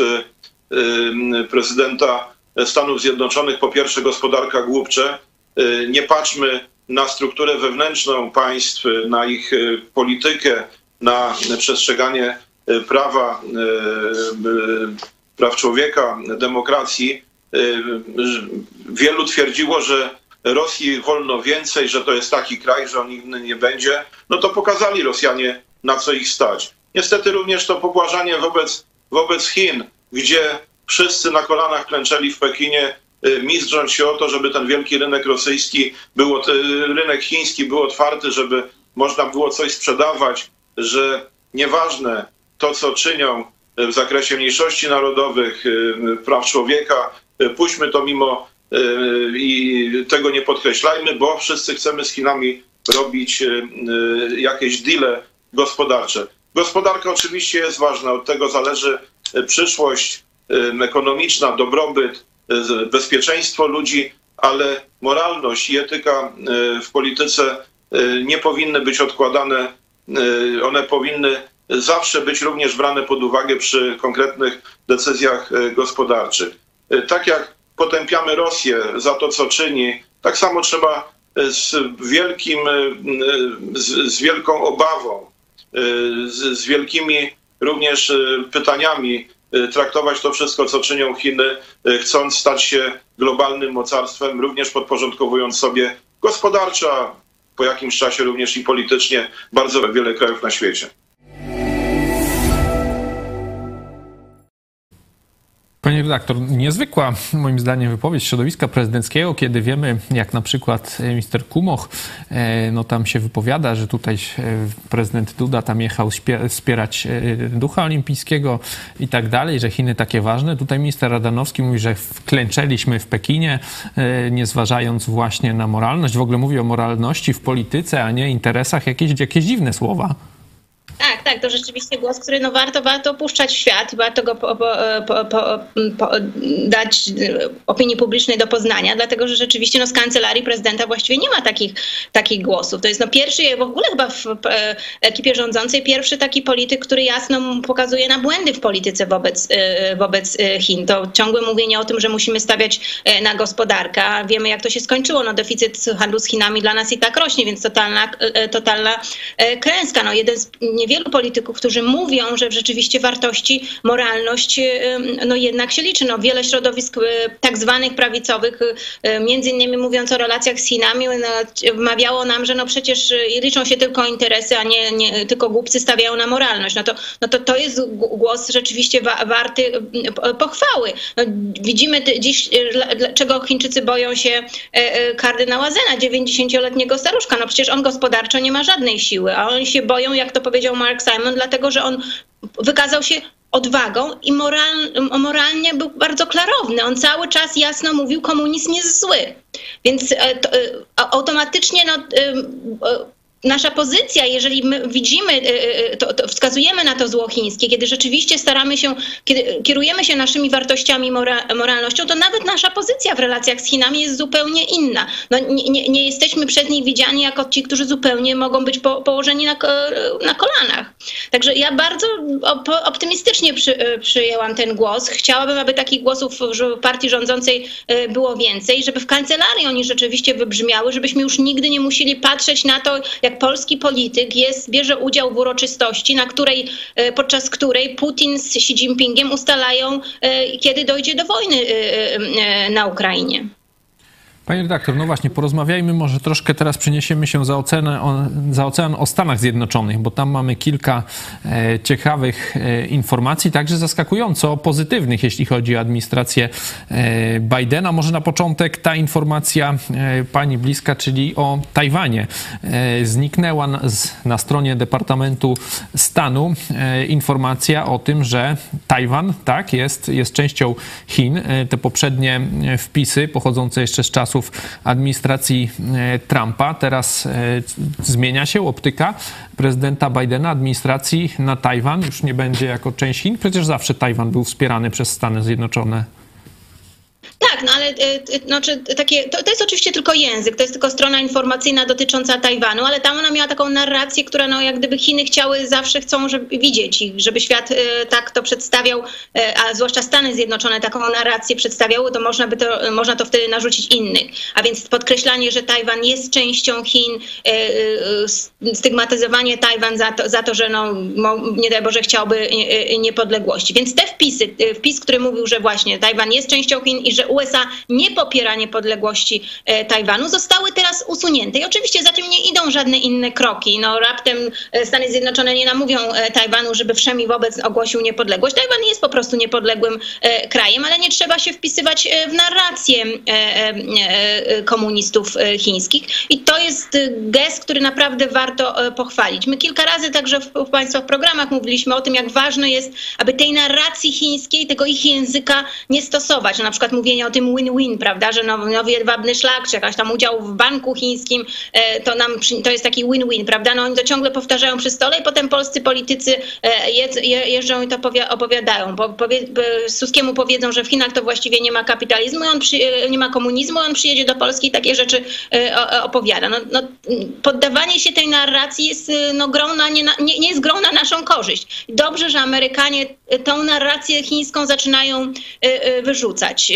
prezydenta Stanów Zjednoczonych, po pierwsze gospodarka głupcze, nie patrzmy na strukturę wewnętrzną państw, na ich politykę, na przestrzeganie praw człowieka, demokracji. Wielu twierdziło, że Rosji wolno więcej, że to jest taki kraj, że on inny nie będzie. No to pokazali Rosjanie, na co ich stać. Niestety również to pobłażanie wobec Chin, gdzie wszyscy na kolanach klęczeli w Pekinie, mizdrząc się o to, żeby ten wielki rynek rosyjski, rynek chiński był otwarty, żeby można było coś sprzedawać, że nieważne to, co czynią w zakresie mniejszości narodowych, praw człowieka, puśćmy to mimo i tego nie podkreślajmy, bo wszyscy chcemy z Chinami robić jakieś deale gospodarcze. Gospodarka oczywiście jest ważna, od tego zależy przyszłość ekonomiczna, dobrobyt, bezpieczeństwo ludzi, ale moralność i etyka w polityce nie powinny być odkładane. One powinny zawsze być również brane pod uwagę przy konkretnych decyzjach gospodarczych. Tak jak potępiamy Rosję za to, co czyni, tak samo trzeba z wielką obawą, z wielkimi również pytaniami traktować to wszystko, co czynią Chiny, chcąc stać się globalnym mocarstwem, również podporządkowując sobie gospodarczo, a po jakimś czasie również i politycznie bardzo wiele krajów na świecie. Panie redaktor, niezwykła moim zdaniem wypowiedź środowiska prezydenckiego, kiedy wiemy, jak na przykład minister Kumoch no tam się wypowiada, że tutaj prezydent Duda tam jechał wspierać ducha olimpijskiego i tak dalej, że Chiny takie ważne. Tutaj minister Ardanowski mówi, że klęczeliśmy w Pekinie, nie zważając właśnie na moralność. W ogóle mówi o moralności w polityce, a nie interesach, jakieś dziwne słowa. Tak, to rzeczywiście głos, który no warto puszczać w świat, warto go dać opinii publicznej do poznania, dlatego że rzeczywiście no, z kancelarii prezydenta właściwie nie ma takich głosów. To jest no, pierwszy, w ogóle chyba w ekipie rządzącej, pierwszy taki polityk, który jasno pokazuje na błędy w polityce wobec Chin. To ciągłe mówienie o tym, że musimy stawiać na gospodarkę. Wiemy, jak to się skończyło. No, deficyt handlu z Chinami dla nas i tak rośnie, więc totalna klęska. No, jeden z niewielu polityków, którzy mówią, że rzeczywiście wartości, moralność no jednak się liczy. No, wiele środowisk tak zwanych prawicowych, między innymi mówiąc o relacjach z Chinami, wmawiało nam, że no przecież liczą się tylko interesy, a nie tylko głupcy stawiają na moralność. To jest głos rzeczywiście warty pochwały. No, widzimy dziś, czego Chińczycy boją się kardynała Zena, 90-letniego staruszka. No przecież on gospodarczo nie ma żadnej siły, a oni się boją, jak to powiedział Mark Simon, dlatego że on wykazał się odwagą i moralnie był bardzo klarowny. On cały czas jasno mówił, komunizm jest zły. Więc automatycznie nasza pozycja, jeżeli my widzimy, to wskazujemy na to zło chińskie, kiedy rzeczywiście kiedy kierujemy się naszymi wartościami, moralnością, to nawet nasza pozycja w relacjach z Chinami jest zupełnie inna. No, nie jesteśmy przez nich widziani jako ci, którzy zupełnie mogą być położeni na kolanach. Także ja bardzo optymistycznie przyjęłam ten głos. Chciałabym, aby takich głosów w partii rządzącej było więcej, żeby w kancelarii oni rzeczywiście wybrzmiały, żebyśmy już nigdy nie musieli patrzeć na to, jak polski polityk bierze udział w uroczystości, podczas której Putin z Xi Jinpingiem ustalają, kiedy dojdzie do wojny na Ukrainie. Panie redaktor, no właśnie, porozmawiajmy może troszkę, teraz przeniesiemy się za ocean o Stanach Zjednoczonych, bo tam mamy kilka ciekawych informacji, także zaskakująco pozytywnych, jeśli chodzi o administrację Bidena. Może na początek ta informacja pani bliska, czyli o Tajwanie. Zniknęła na stronie Departamentu Stanu informacja o tym, że Tajwan, tak, jest częścią Chin. Te poprzednie wpisy pochodzące jeszcze z czasów administracji Trumpa. Teraz zmienia się optyka prezydenta Bidena, administracji na Tajwan. Już nie będzie jako część Chin. Przecież zawsze Tajwan był wspierany przez Stany Zjednoczone. Tak, no ale to jest oczywiście tylko język, to jest tylko strona informacyjna dotycząca Tajwanu, ale tam ona miała taką narrację, która no jak gdyby Chiny zawsze chcą widzieć i żeby świat tak to przedstawiał, a zwłaszcza Stany Zjednoczone taką narrację przedstawiały, to można to wtedy narzucić innych. A więc podkreślanie, że Tajwan jest częścią Chin, stygmatyzowanie Tajwan za to, że nie daj Boże chciałby niepodległości. Więc te wpis, który mówił, że właśnie Tajwan jest częścią Chin i że USA nie popiera niepodległości Tajwanu, zostały teraz usunięte. I oczywiście za tym nie idą żadne inne kroki. No raptem Stany Zjednoczone nie namówią Tajwanu, żeby wszemi wobec ogłosił niepodległość. Tajwan jest po prostu niepodległym krajem, ale nie trzeba się wpisywać w narrację komunistów chińskich. I to jest gest, który naprawdę warto pochwalić. My kilka razy także w Państwa programach mówiliśmy o tym, jak ważne jest, aby tej narracji chińskiej, tego ich języka nie stosować. Na przykład mówienie o tym win-win, prawda, że nowy jedwabny szlak, czy jakaś tam udział w banku chińskim, to jest taki win-win, prawda? No oni to ciągle powtarzają przy stole i potem polscy politycy jeżdżą i to opowiadają. Suskiemu powiedzą, że w Chinach to właściwie nie ma kapitalizmu, nie ma komunizmu, on przyjedzie do Polski i takie rzeczy opowiada. Poddawanie się tej narracji jest nie jest grą na naszą korzyść. Dobrze, że Amerykanie tą narrację chińską zaczynają wyrzucać z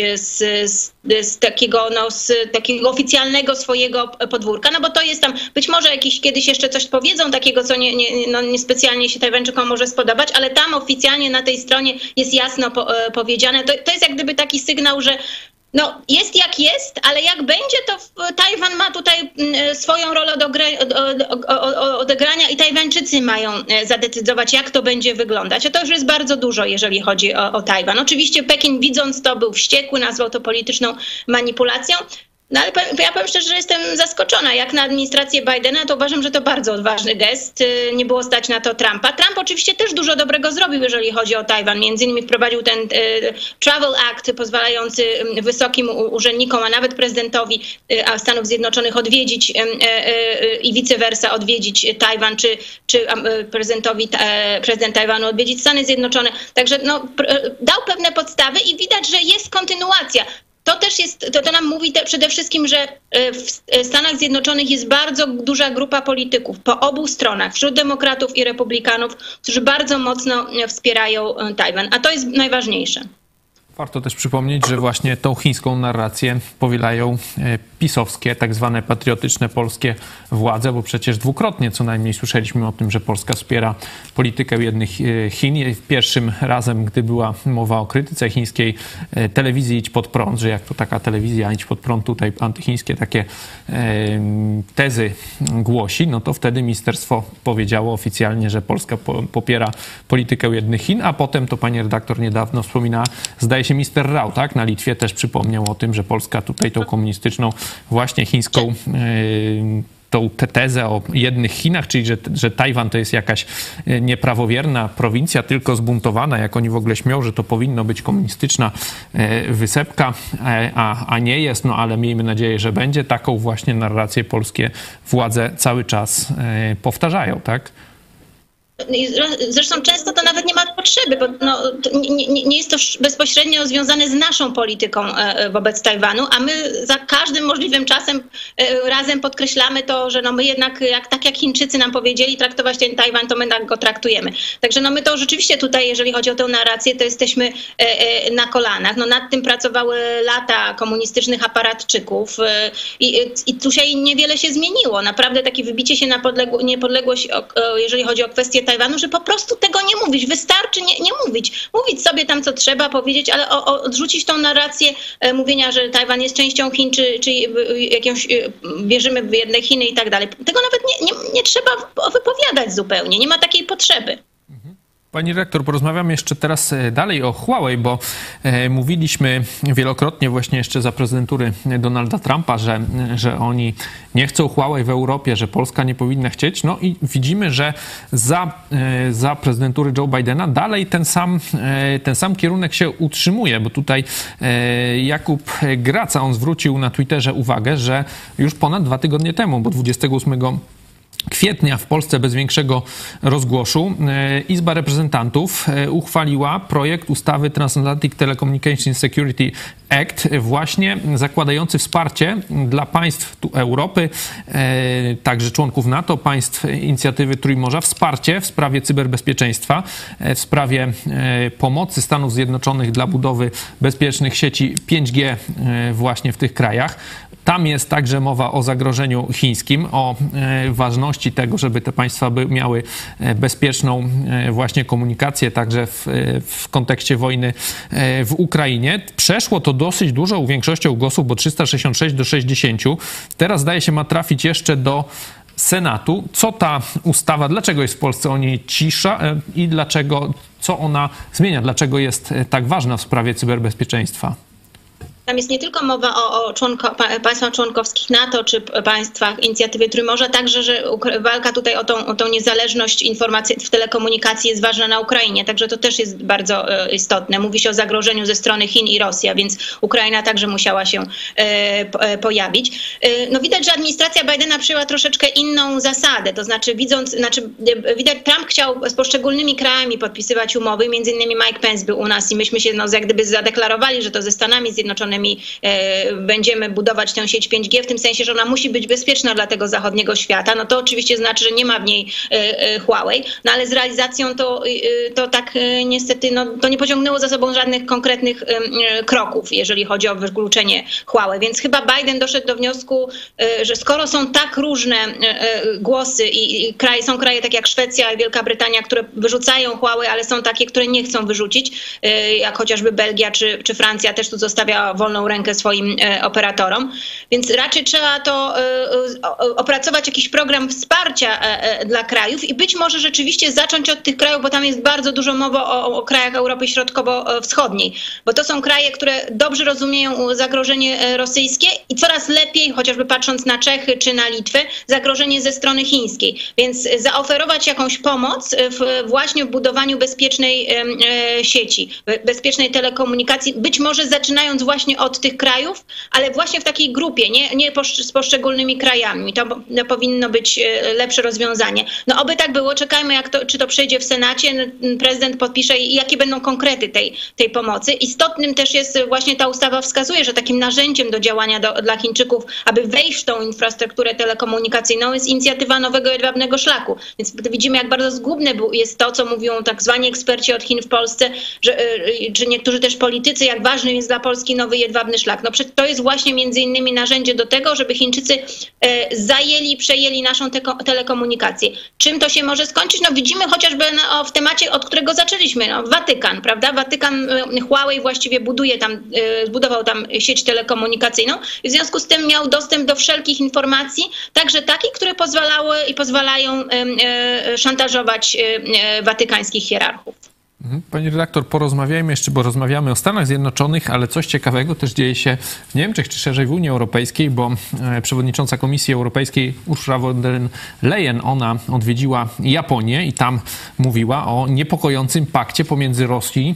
z takiego oficjalnego swojego podwórka, no bo to jest tam, być może kiedyś jeszcze coś powiedzą takiego, co niespecjalnie się Tajwańczykom może spodobać, ale tam oficjalnie na tej stronie jest jasno powiedziane. To jest jak gdyby taki sygnał, że no jest jak jest, ale jak będzie, to Tajwan ma tutaj swoją rolę do odegrania i Tajwańczycy mają zadecydować, jak to będzie wyglądać. A to już jest bardzo dużo, jeżeli chodzi o Tajwan. Oczywiście Pekin, widząc to, był wściekły, nazwał to polityczną manipulacją. No ale ja powiem szczerze, że jestem zaskoczona. Jak na administrację Bidena, to uważam, że to bardzo odważny gest. Nie było stać na to Trumpa. Trump oczywiście też dużo dobrego zrobił, jeżeli chodzi o Tajwan. Między innymi wprowadził ten Travel Act, pozwalający wysokim urzędnikom, a nawet prezydentowi Stanów Zjednoczonych odwiedzić i vice versa odwiedzić Tajwan, czy prezydent Tajwanu odwiedzić Stany Zjednoczone. Także no, dał pewne podstawy i widać, że jest kontynuacja. To też to nam mówi przede wszystkim, że w Stanach Zjednoczonych jest bardzo duża grupa polityków po obu stronach, wśród demokratów i republikanów, którzy bardzo mocno wspierają Tajwan, a to jest najważniejsze. Warto też przypomnieć, że właśnie tą chińską narrację powielają pisowskie, tak zwane patriotyczne polskie władze, bo przecież dwukrotnie co najmniej słyszeliśmy o tym, że Polska wspiera politykę jednych Chin. Pierwszym razem, gdy była mowa o krytyce chińskiej telewizji Idź Pod Prąd, że jak to taka telewizja Idź Pod Prąd tutaj antychińskie takie tezy głosi, no to wtedy ministerstwo powiedziało oficjalnie, że Polska popiera politykę jednych Chin, a potem to pani redaktor niedawno wspominała, zdaje się minister Rau, tak, na Litwie też przypomniał o tym, że Polska tutaj tą komunistyczną, właśnie chińską tą tezę o jednych Chinach, czyli że Tajwan to jest jakaś nieprawowierna prowincja, tylko zbuntowana, jak oni w ogóle śmią, że to powinno być komunistyczna wysepka, a nie jest, no ale miejmy nadzieję, że będzie. Taką właśnie narrację polskie władze cały czas powtarzają, tak? Zresztą często to nawet nie ma potrzeby, bo nie jest to bezpośrednio związane z naszą polityką wobec Tajwanu, a my za każdym możliwym razem podkreślamy to, że my jednak, tak jak Chińczycy nam powiedzieli, traktować ten Tajwan, to my tak go traktujemy. Także my to rzeczywiście tutaj, jeżeli chodzi o tę narrację, to jesteśmy na kolanach. Nad tym pracowały lata komunistycznych aparatczyków i tu się niewiele się zmieniło. Naprawdę takie wybicie się na niepodległość, jeżeli chodzi o kwestię Tajwanu, że po prostu tego nie mówić. Wystarczy nie mówić. Mówić sobie tam, co trzeba powiedzieć, ale odrzucić tą narrację mówienia, że Tajwan jest częścią Chin, czy jakąś wierzymy w jedne Chiny i tak dalej. Tego nawet nie trzeba wypowiadać zupełnie. Nie ma takiej potrzeby. Pani redaktor, porozmawiamy jeszcze teraz dalej o Huawei, bo mówiliśmy wielokrotnie właśnie jeszcze za prezydentury Donalda Trumpa, że oni nie chcą Huawei w Europie, że Polska nie powinna chcieć. No i widzimy, że za prezydentury Joe Bidena dalej ten sam kierunek się utrzymuje, bo tutaj Jakub Graca, on zwrócił na Twitterze uwagę, że już ponad 2 tygodnie temu, bo 28 kwietnia w Polsce bez większego rozgłoszu Izba Reprezentantów uchwaliła projekt ustawy Transatlantic Telecommunication Security Act, właśnie zakładający wsparcie dla państw Europy, także członków NATO, państw inicjatywy Trójmorza, wsparcie w sprawie cyberbezpieczeństwa, w sprawie pomocy Stanów Zjednoczonych dla budowy bezpiecznych sieci 5G właśnie w tych krajach. Tam jest także mowa o zagrożeniu chińskim, o ważności tego, żeby te państwa miały bezpieczną właśnie komunikację, także w kontekście wojny w Ukrainie. Przeszło to dosyć dużą większością głosów, bo 366 do 60. Teraz zdaje się ma trafić jeszcze do Senatu. Co ta ustawa, dlaczego jest w Polsce o niej cisza i co ona zmienia? Dlaczego jest tak ważna w sprawie cyberbezpieczeństwa? Tam jest nie tylko mowa o państwach członkowskich NATO czy państwach inicjatywy Trójmorza, także, że walka tutaj o tą niezależność informacji w telekomunikacji jest ważna na Ukrainie. Także to też jest bardzo istotne. Mówi się o zagrożeniu ze strony Chin i Rosji, a więc Ukraina także musiała się pojawić. Widać, że administracja Bidena przyjęła troszeczkę inną zasadę. To znaczy, widać, Trump chciał z poszczególnymi krajami podpisywać umowy. Między innymi Mike Pence był u nas i myśmy się jak gdyby zadeklarowali, że to ze Stanami Zjednoczonymi zwanymi będziemy budować tę sieć 5G, w tym sensie, że ona musi być bezpieczna dla tego zachodniego świata, no to oczywiście znaczy, że nie ma w niej Huawei, no ale z realizacją to tak niestety, no to nie pociągnęło za sobą żadnych konkretnych kroków, jeżeli chodzi o wykluczenie Huawei, więc chyba Biden doszedł do wniosku, że skoro są tak różne głosy i są kraje takie jak Szwecja i Wielka Brytania, które wyrzucają Huawei, ale są takie, które nie chcą wyrzucić, jak chociażby Belgia czy Francja też tu zostawia wolną rękę swoim operatorom, więc raczej trzeba to opracować jakiś program wsparcia dla krajów i być może rzeczywiście zacząć od tych krajów, bo tam jest bardzo dużo mowy o krajach Europy Środkowo-Wschodniej, bo to są kraje, które dobrze rozumieją zagrożenie rosyjskie i coraz lepiej, chociażby patrząc na Czechy czy na Litwę, zagrożenie ze strony chińskiej. Więc zaoferować jakąś pomoc właśnie w budowaniu bezpiecznej sieci, bezpiecznej telekomunikacji, być może zaczynając właśnie od tych krajów, ale właśnie w takiej grupie, nie z poszczególnymi krajami. To powinno być lepsze rozwiązanie. No oby tak było, czekajmy czy to przejdzie w Senacie, prezydent podpisze i jakie będą konkrety tej pomocy. Istotnym też jest właśnie ta ustawa wskazuje, że takim narzędziem do działania dla Chińczyków, aby wejść w tą infrastrukturę telekomunikacyjną jest inicjatywa nowego jedwabnego szlaku. Więc widzimy, jak bardzo zgubne jest to, co mówią tak zwani eksperci od Chin w Polsce, czy niektórzy też politycy, jak ważny jest dla Polski nowy jedwabny szlak. No to jest właśnie między innymi narzędzie do tego, żeby Chińczycy przejęli naszą telekomunikację. Czym to się może skończyć? No widzimy chociażby w temacie, od którego zaczęliśmy. No, Watykan, prawda? Watykan, Huawei właściwie zbudował tam sieć telekomunikacyjną i w związku z tym miał dostęp do wszelkich informacji, także takich, które pozwalają szantażować watykańskich hierarchów. Pani redaktor, porozmawiajmy jeszcze, bo rozmawiamy o Stanach Zjednoczonych, ale coś ciekawego też dzieje się w Niemczech, czy szerzej w Unii Europejskiej, bo przewodnicząca Komisji Europejskiej Ursula von der Leyen, ona odwiedziła Japonię i tam mówiła o niepokojącym pakcie pomiędzy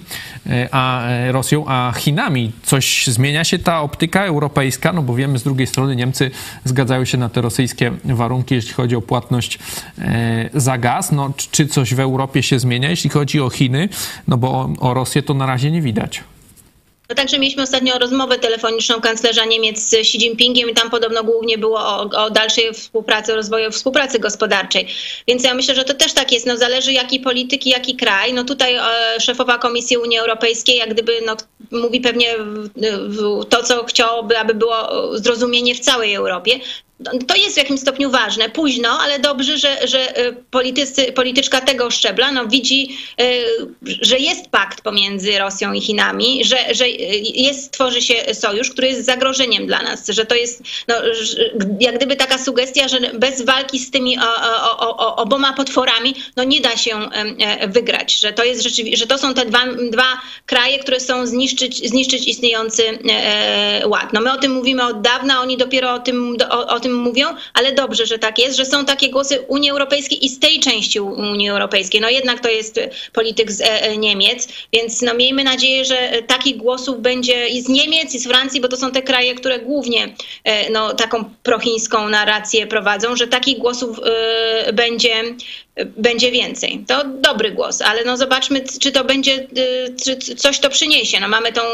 Rosją a Chinami. Coś zmienia się ta optyka europejska, no bo wiemy, z drugiej strony Niemcy zgadzają się na te rosyjskie warunki, jeśli chodzi o płatność za gaz. No, czy coś w Europie się zmienia, jeśli chodzi o Chiny? No bo o Rosję to na razie nie widać. No także mieliśmy ostatnio rozmowę telefoniczną kanclerza Niemiec z Xi Jinpingiem i tam podobno głównie było o dalszej współpracy, rozwoju współpracy gospodarczej. Więc ja myślę, że to też tak jest. No zależy jaki polityki, jaki kraj. No tutaj szefowa Komisji Unii Europejskiej jak gdyby mówi pewnie to, co chciałoby, aby było zrozumienie w całej Europie. To jest w jakimś stopniu ważne. Późno, ale dobrze, że polityczka tego szczebla widzi, że jest pakt pomiędzy Rosją i Chinami, że tworzy się sojusz, który jest zagrożeniem dla nas, że to jest jak gdyby taka sugestia, że bez walki z tymi oboma potworami nie da się wygrać, że to jest że to są te dwa kraje, które chcą zniszczyć istniejący ład. No my o tym mówimy od dawna, oni dopiero o tym mówią, ale dobrze, że tak jest, że są takie głosy Unii Europejskiej i z tej części Unii Europejskiej. No jednak to jest polityk z Niemiec, więc miejmy nadzieję, że takich głosów będzie i z Niemiec, i z Francji, bo to są te kraje, które głównie taką prochińską narrację prowadzą, że takich głosów będzie więcej. To dobry głos, ale zobaczmy, czy to będzie, czy coś to przyniesie. Mamy tą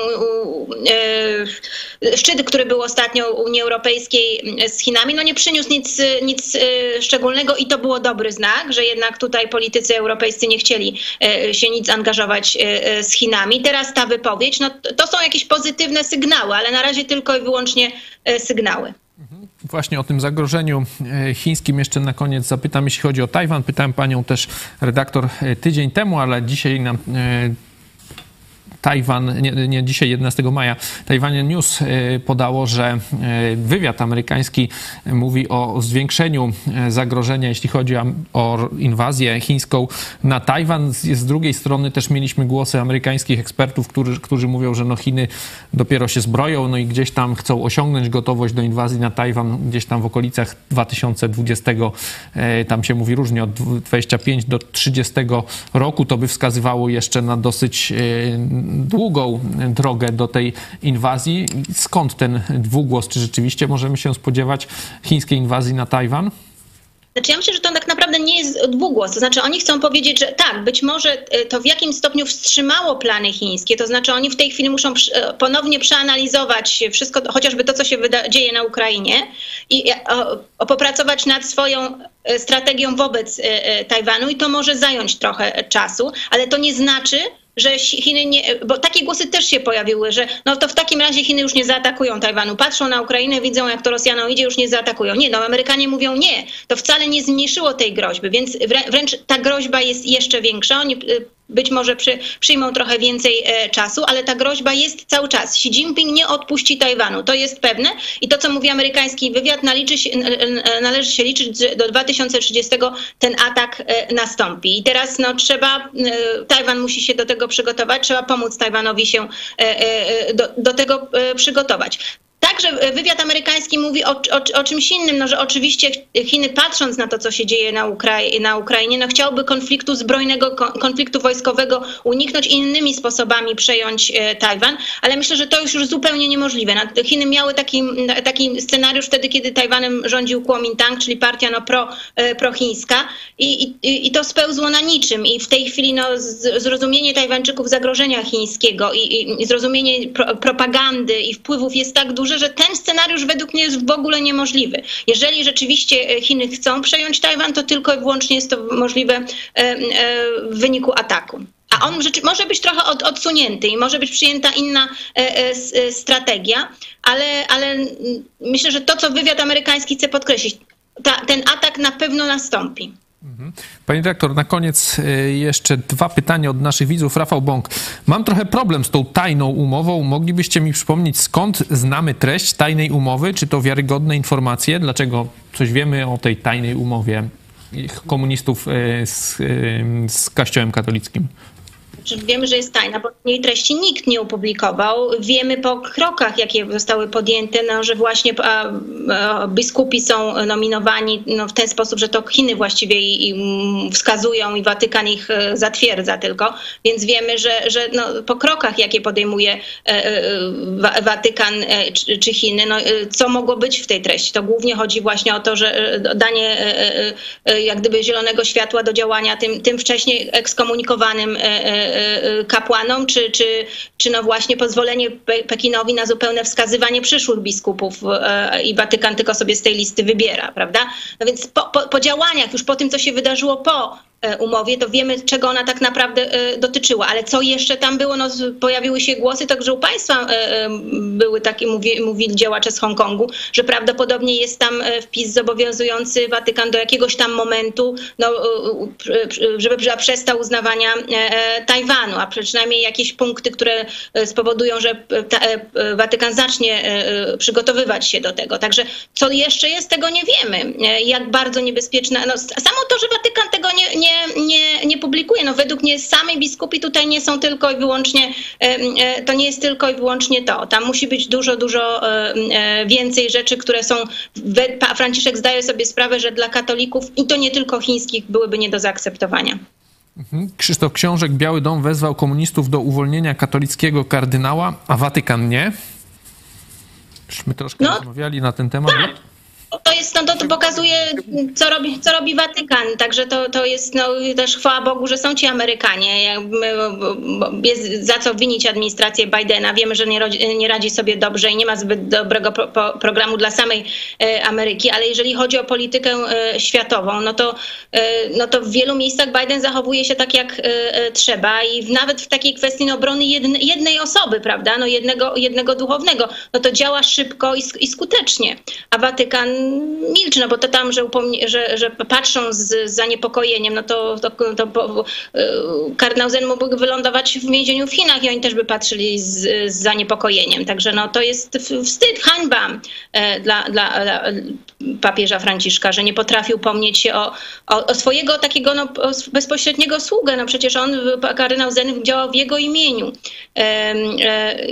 szczyt, który był ostatnio w Unii Europejskiej z Chinami, nie przyniósł nic szczególnego i to było dobry znak, że jednak tutaj politycy europejscy nie chcieli się nic angażować z Chinami. Teraz ta wypowiedź, to są jakieś pozytywne sygnały, ale na razie tylko i wyłącznie sygnały. Właśnie o tym zagrożeniu chińskim jeszcze na koniec zapytam, jeśli chodzi o Tajwan. Pytałem panią też redaktor tydzień temu, ale dzisiaj nam Tajwan, nie dzisiaj, 11 maja, Taiwan News podało, że wywiad amerykański mówi o zwiększeniu zagrożenia, jeśli chodzi o inwazję chińską na Tajwan. Z drugiej strony też mieliśmy głosy amerykańskich ekspertów, którzy mówią, że Chiny dopiero się zbroją, i gdzieś tam chcą osiągnąć gotowość do inwazji na Tajwan, gdzieś tam w okolicach 2020, tam się mówi różnie, od 25 do 30 roku. To by wskazywało jeszcze na dosyć długą drogę do tej inwazji. Skąd ten dwugłos? Czy rzeczywiście możemy się spodziewać chińskiej inwazji na Tajwan? Znaczy ja myślę, że to tak naprawdę nie jest dwugłos. To znaczy oni chcą powiedzieć, że tak, być może to w jakimś stopniu wstrzymało plany chińskie. To znaczy oni w tej chwili muszą ponownie przeanalizować wszystko, chociażby to, co się dzieje na Ukrainie i popracować nad swoją strategią wobec Tajwanu i to może zająć trochę czasu, ale to nie znaczy, że Chiny nie, bo takie głosy też się pojawiły, że no to w takim razie Chiny już nie zaatakują Tajwanu. Patrzą na Ukrainę, widzą jak to Rosjanom idzie, już nie zaatakują. Nie, no Amerykanie mówią nie. To wcale nie zmniejszyło tej groźby, więc wręcz ta groźba jest jeszcze większa. Oni być może przyjmą trochę więcej czasu, ale ta groźba jest cały czas. Xi Jinping nie odpuści Tajwanu, to jest pewne. I to, co mówi amerykański wywiad, należy się liczyć, że do 2030 ten atak nastąpi. I teraz Tajwan musi się do tego przygotować, trzeba pomóc Tajwanowi się do tego przygotować. Także wywiad amerykański mówi o czymś innym, no, że oczywiście Chiny, patrząc na to, co się dzieje na Ukrainie, no, chciałby konfliktu zbrojnego, konfliktu wojskowego uniknąć i innymi sposobami przejąć Tajwan, ale myślę, że to już zupełnie niemożliwe. Chiny miały taki scenariusz wtedy, kiedy Tajwanem rządził Kuomintang, czyli partia prochińska i to spełzło na niczym. I w tej chwili zrozumienie Tajwańczyków zagrożenia chińskiego i zrozumienie propagandy i wpływów jest tak duże, że ten scenariusz według mnie jest w ogóle niemożliwy. Jeżeli rzeczywiście Chiny chcą przejąć Tajwan, to tylko i wyłącznie jest to możliwe w wyniku ataku. A on może być trochę odsunięty i może być przyjęta inna strategia, ale myślę, że to, co wywiad amerykański chce podkreślić, ten atak na pewno nastąpi. Pani dyrektor, na koniec jeszcze 2 pytania od naszych widzów. Rafał Bąk. Mam trochę problem z tą tajną umową. Moglibyście mi przypomnieć, skąd znamy treść tajnej umowy? Czy to wiarygodne informacje? Dlaczego coś wiemy o tej tajnej umowie komunistów z Kościołem katolickim? Wiemy, że jest tajna, bo jej treści nikt nie opublikował. Wiemy po krokach, jakie zostały podjęte, że właśnie biskupi są nominowani w ten sposób, że to Chiny właściwie wskazują i Watykan ich zatwierdza tylko. Więc wiemy, że po krokach, jakie podejmuje Watykan czy Chiny, co mogło być w tej treści. To głównie chodzi właśnie o to, że danie jak gdyby zielonego światła do działania tym wcześniej ekskomunikowanym kapłanom, czy właśnie pozwolenie Pekinowi na zupełne wskazywanie przyszłych biskupów i Watykan tylko sobie z tej listy wybiera, prawda? No więc po działaniach, już po tym, co się wydarzyło po umowie, to wiemy, czego ona tak naprawdę dotyczyła. Ale co jeszcze tam było? Pojawiły się głosy, także u państwa były takie, mówili działacze z Hongkongu, że prawdopodobnie jest tam wpis zobowiązujący Watykan do jakiegoś tam momentu, żeby zaprzestał uznawania Tajwanu, a przynajmniej jakieś punkty, które spowodują, że Watykan zacznie przygotowywać się do tego. Także co jeszcze jest, tego nie wiemy. Jak bardzo niebezpieczne. Samo to, że Watykan tego nie publikuje. Według mnie sami biskupi tutaj nie są tylko i wyłącznie, to nie jest tylko i wyłącznie to. Tam musi być dużo więcej rzeczy, które są, Franciszek zdaje sobie sprawę, że dla katolików, i to nie tylko chińskich, byłyby nie do zaakceptowania. Krzysztof Książek, Biały Dom wezwał komunistów do uwolnienia katolickiego kardynała, a Watykan nie? Myśmy troszkę rozmawiali na ten temat. Tak. To pokazuje, co robi Watykan. Także to jest też chwała Bogu, że są ci Amerykanie. Jest za co winić administrację Bidena. Wiemy, że nie radzi sobie dobrze i nie ma zbyt dobrego programu dla samej Ameryki, ale jeżeli chodzi o politykę światową, to w wielu miejscach Biden zachowuje się tak, jak trzeba i nawet w takiej kwestii obrony jednej osoby, prawda, jednego duchownego, to działa szybko i skutecznie. A Watykan milczy, bo to tam, że patrzą z zaniepokojeniem, to kardynał Zen mógłby wylądować w więzieniu w Chinach i oni też by patrzyli z zaniepokojeniem. Także to jest wstyd, hańba dla papieża Franciszka, że nie potrafił pomnieć się o swojego takiego bezpośredniego sługę. Przecież kardynał Zen działał w jego imieniu.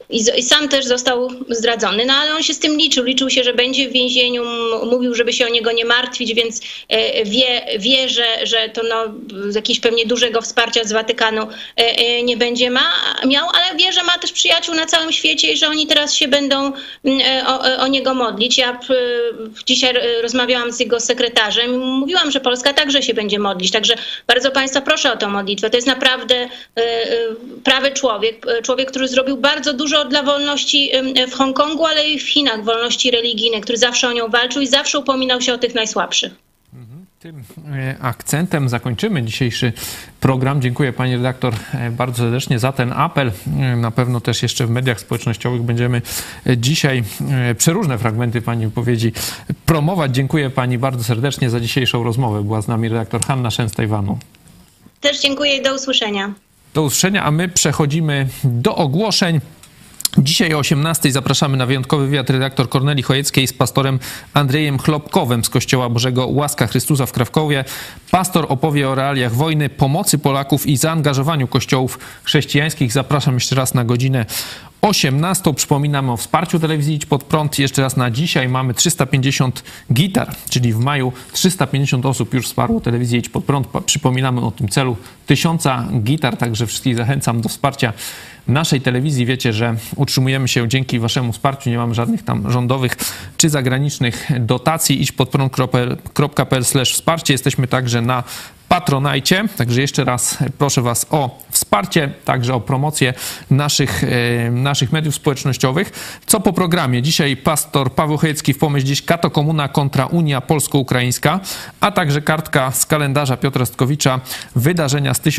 I sam też został zdradzony, no ale on się z tym liczył się, że będzie w więzieniu, mówił, żeby się o niego nie martwić, więc wie że to jakiegoś pewnie dużego wsparcia z Watykanu nie będzie miał, ale wie, że ma też przyjaciół na całym świecie i że oni teraz się będą o niego modlić. Ja dzisiaj rozmawiałam z jego sekretarzem i mówiłam, że Polska także się będzie modlić, także bardzo Państwa proszę o tę modlitwę. To jest naprawdę prawy człowiek, który zrobił bardzo dużo dla wolności w Hongkongu, ale i w Chinach, wolności religijnej, który zawsze o nią walczył i zawsze upominał się o tych najsłabszych. Tym akcentem zakończymy dzisiejszy program. Dziękuję pani redaktor bardzo serdecznie za ten apel. Na pewno też jeszcze w mediach społecznościowych będziemy dzisiaj przeróżne fragmenty pani wypowiedzi promować. Dziękuję pani bardzo serdecznie za dzisiejszą rozmowę. Była z nami redaktor Hanna Szęs-Tajwanu. Też dziękuję i do usłyszenia. Do usłyszenia, a my przechodzimy do ogłoszeń. Dzisiaj o 18:00 zapraszamy na wyjątkowy wywiad redaktor Kornelii Chojeckiej z pastorem Andrzejem Chlopkowem z Kościoła Bożego Łaska Chrystusa w Krawkowie. Pastor opowie o realiach wojny, pomocy Polaków i zaangażowaniu kościołów chrześcijańskich. Zapraszam jeszcze raz na godzinę 18:00. Przypominamy o wsparciu telewizji Idź Pod Prąd. Jeszcze raz na dzisiaj mamy 350 gitar, czyli w maju 350 osób już wsparło telewizję Idź Pod Prąd. Przypominamy o tym celu 1000 gitar, także wszystkich zachęcam do wsparcia naszej telewizji. Wiecie, że utrzymujemy się dzięki waszemu wsparciu. Nie mamy żadnych tam rządowych czy zagranicznych dotacji. idźpodprąd.pl/wsparcie. Jesteśmy także na Patronajcie. Także jeszcze raz proszę was o wsparcie, także o promocję naszych mediów społecznościowych. Co po programie? Dzisiaj pastor Paweł Chojecki w Pomyśl Dziś Katokomuna kontra Unia Polsko-Ukraińska, a także kartka z kalendarza Piotra Stkowicza, wydarzenia z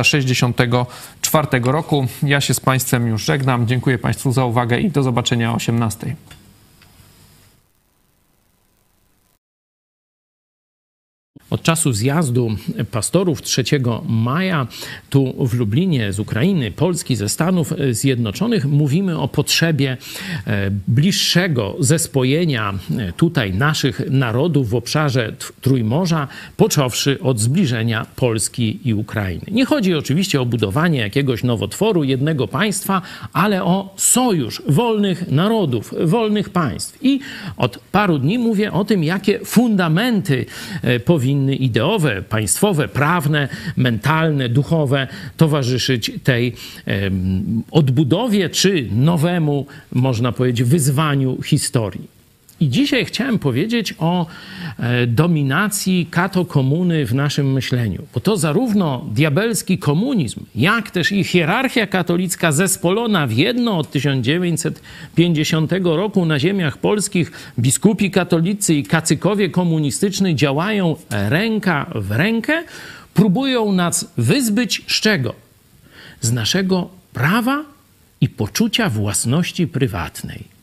1364 roku. Ja się z państwem już żegnam. Dziękuję państwu za uwagę i do zobaczenia o 18:00. Od czasu zjazdu pastorów 3 maja tu w Lublinie z Ukrainy, Polski, ze Stanów Zjednoczonych mówimy o potrzebie bliższego zespojenia tutaj naszych narodów w obszarze Trójmorza, począwszy od zbliżenia Polski i Ukrainy. Nie chodzi oczywiście o budowanie jakiegoś nowotworu, jednego państwa, ale o sojusz wolnych narodów, wolnych państw. I od paru dni mówię o tym, jakie fundamenty powinny ideowe, państwowe, prawne, mentalne, duchowe towarzyszyć tej odbudowie czy nowemu, można powiedzieć, wyzwaniu historii. I dzisiaj chciałem powiedzieć o dominacji katokomuny w naszym myśleniu, bo to zarówno diabelski komunizm, jak też i hierarchia katolicka zespolona w jedno od 1950 roku na ziemiach polskich, biskupi katolicy i kacykowie komunistyczni działają ręka w rękę, próbują nas wyzbyć z czego? Z naszego prawa i poczucia własności prywatnej.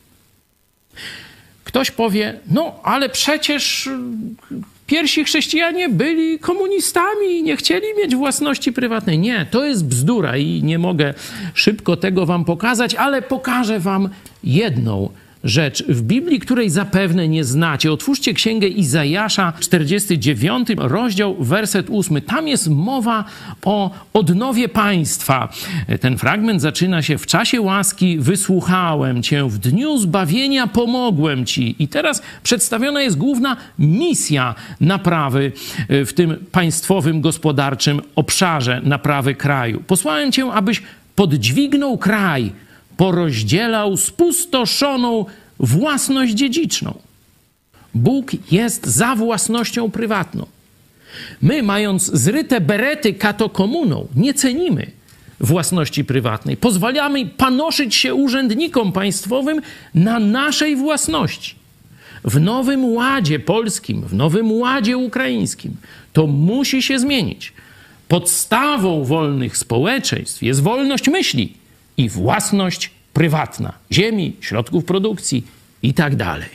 Ktoś powie, no ale przecież pierwsi chrześcijanie byli komunistami i nie chcieli mieć własności prywatnej. Nie, to jest bzdura i nie mogę szybko tego wam pokazać, ale pokażę wam jedną rzecz w Biblii, której zapewne nie znacie. Otwórzcie Księgę Izajasza, 49 rozdział, werset 8. Tam jest mowa o odnowie państwa. Ten fragment zaczyna się: w czasie łaski wysłuchałem Cię, w dniu zbawienia pomogłem Ci. I teraz przedstawiona jest główna misja naprawy w tym państwowym, gospodarczym obszarze naprawy kraju. Posłałem Cię, abyś podźwignął kraj, porozdzielał spustoszoną własność dziedziczną. Bóg jest za własnością prywatną. My, mając zryte berety katokomuną, nie cenimy własności prywatnej. Pozwalamy panoszyć się urzędnikom państwowym na naszej własności. W Nowym Ładzie polskim, w Nowym Ładzie ukraińskim to musi się zmienić. Podstawą wolnych społeczeństw jest wolność myśli i własność prywatna ziemi, środków produkcji i tak dalej.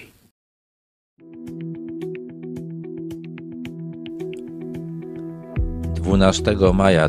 12 maja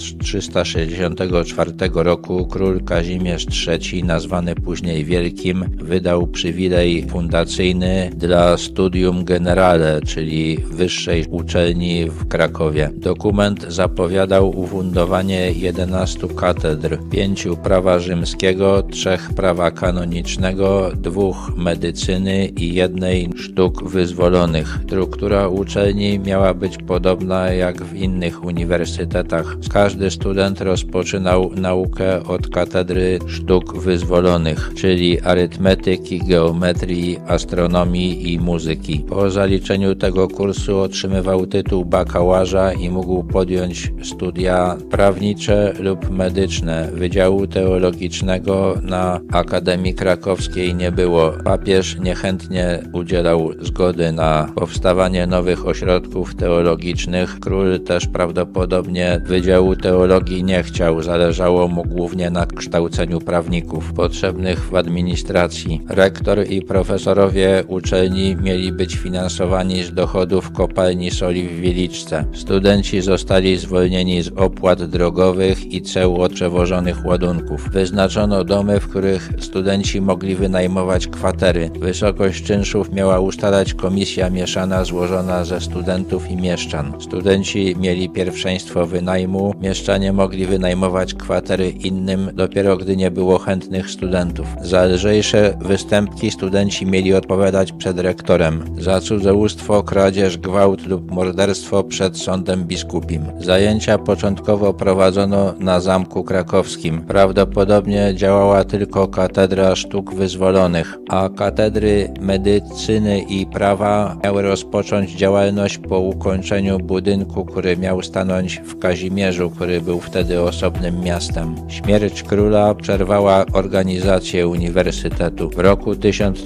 1364 roku król Kazimierz III, nazwany później Wielkim, wydał przywilej fundacyjny dla Studium Generale, czyli wyższej uczelni w Krakowie. Dokument zapowiadał ufundowanie 11 katedr, 5 prawa rzymskiego, 3 prawa kanonicznego, 2 medycyny i 1 sztuk wyzwolonych. Struktura uczelni miała być podobna jak w innych uniwersytetach. Każdy student rozpoczynał naukę od katedry sztuk wyzwolonych, czyli arytmetyki, geometrii, astronomii i muzyki. Po zaliczeniu tego kursu otrzymywał tytuł bakałaża i mógł podjąć studia prawnicze lub medyczne. Wydziału teologicznego na Akademii Krakowskiej nie było. Papież niechętnie udzielał zgody na powstawanie nowych ośrodków teologicznych. Król też prawdopodobnie Wydziału Teologii nie chciał. Zależało mu głównie na kształceniu prawników potrzebnych w administracji. Rektor i profesorowie uczelni mieli być finansowani z dochodów kopalni soli w Wieliczce. Studenci zostali zwolnieni z opłat drogowych i ceł od przewożonych ładunków. Wyznaczono domy, w których studenci mogli wynajmować kwatery. Wysokość czynszów miała ustalać komisja mieszana złożona ze studentów i mieszczan. Studenci mieli pierwszeństwo wynajmu, mieszczanie mogli wynajmować kwatery innym dopiero gdy nie było chętnych studentów. Za lżejsze występki studenci mieli odpowiadać przed rektorem. Za cudzołóstwo, kradzież, gwałt lub morderstwo przed sądem biskupim. Zajęcia początkowo prowadzono na Zamku Krakowskim. Prawdopodobnie działała tylko katedra sztuk wyzwolonych, a katedry medycyny i prawa miały rozpocząć działalność po ukończeniu budynku, który miał stanąć w Kazimierzu, który był wtedy osobnym miastem. Śmierć króla przerwała organizację uniwersytetu. W roku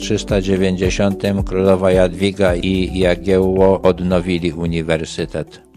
1390 królowa Jadwiga i Jagiełło odnowili uniwersytet.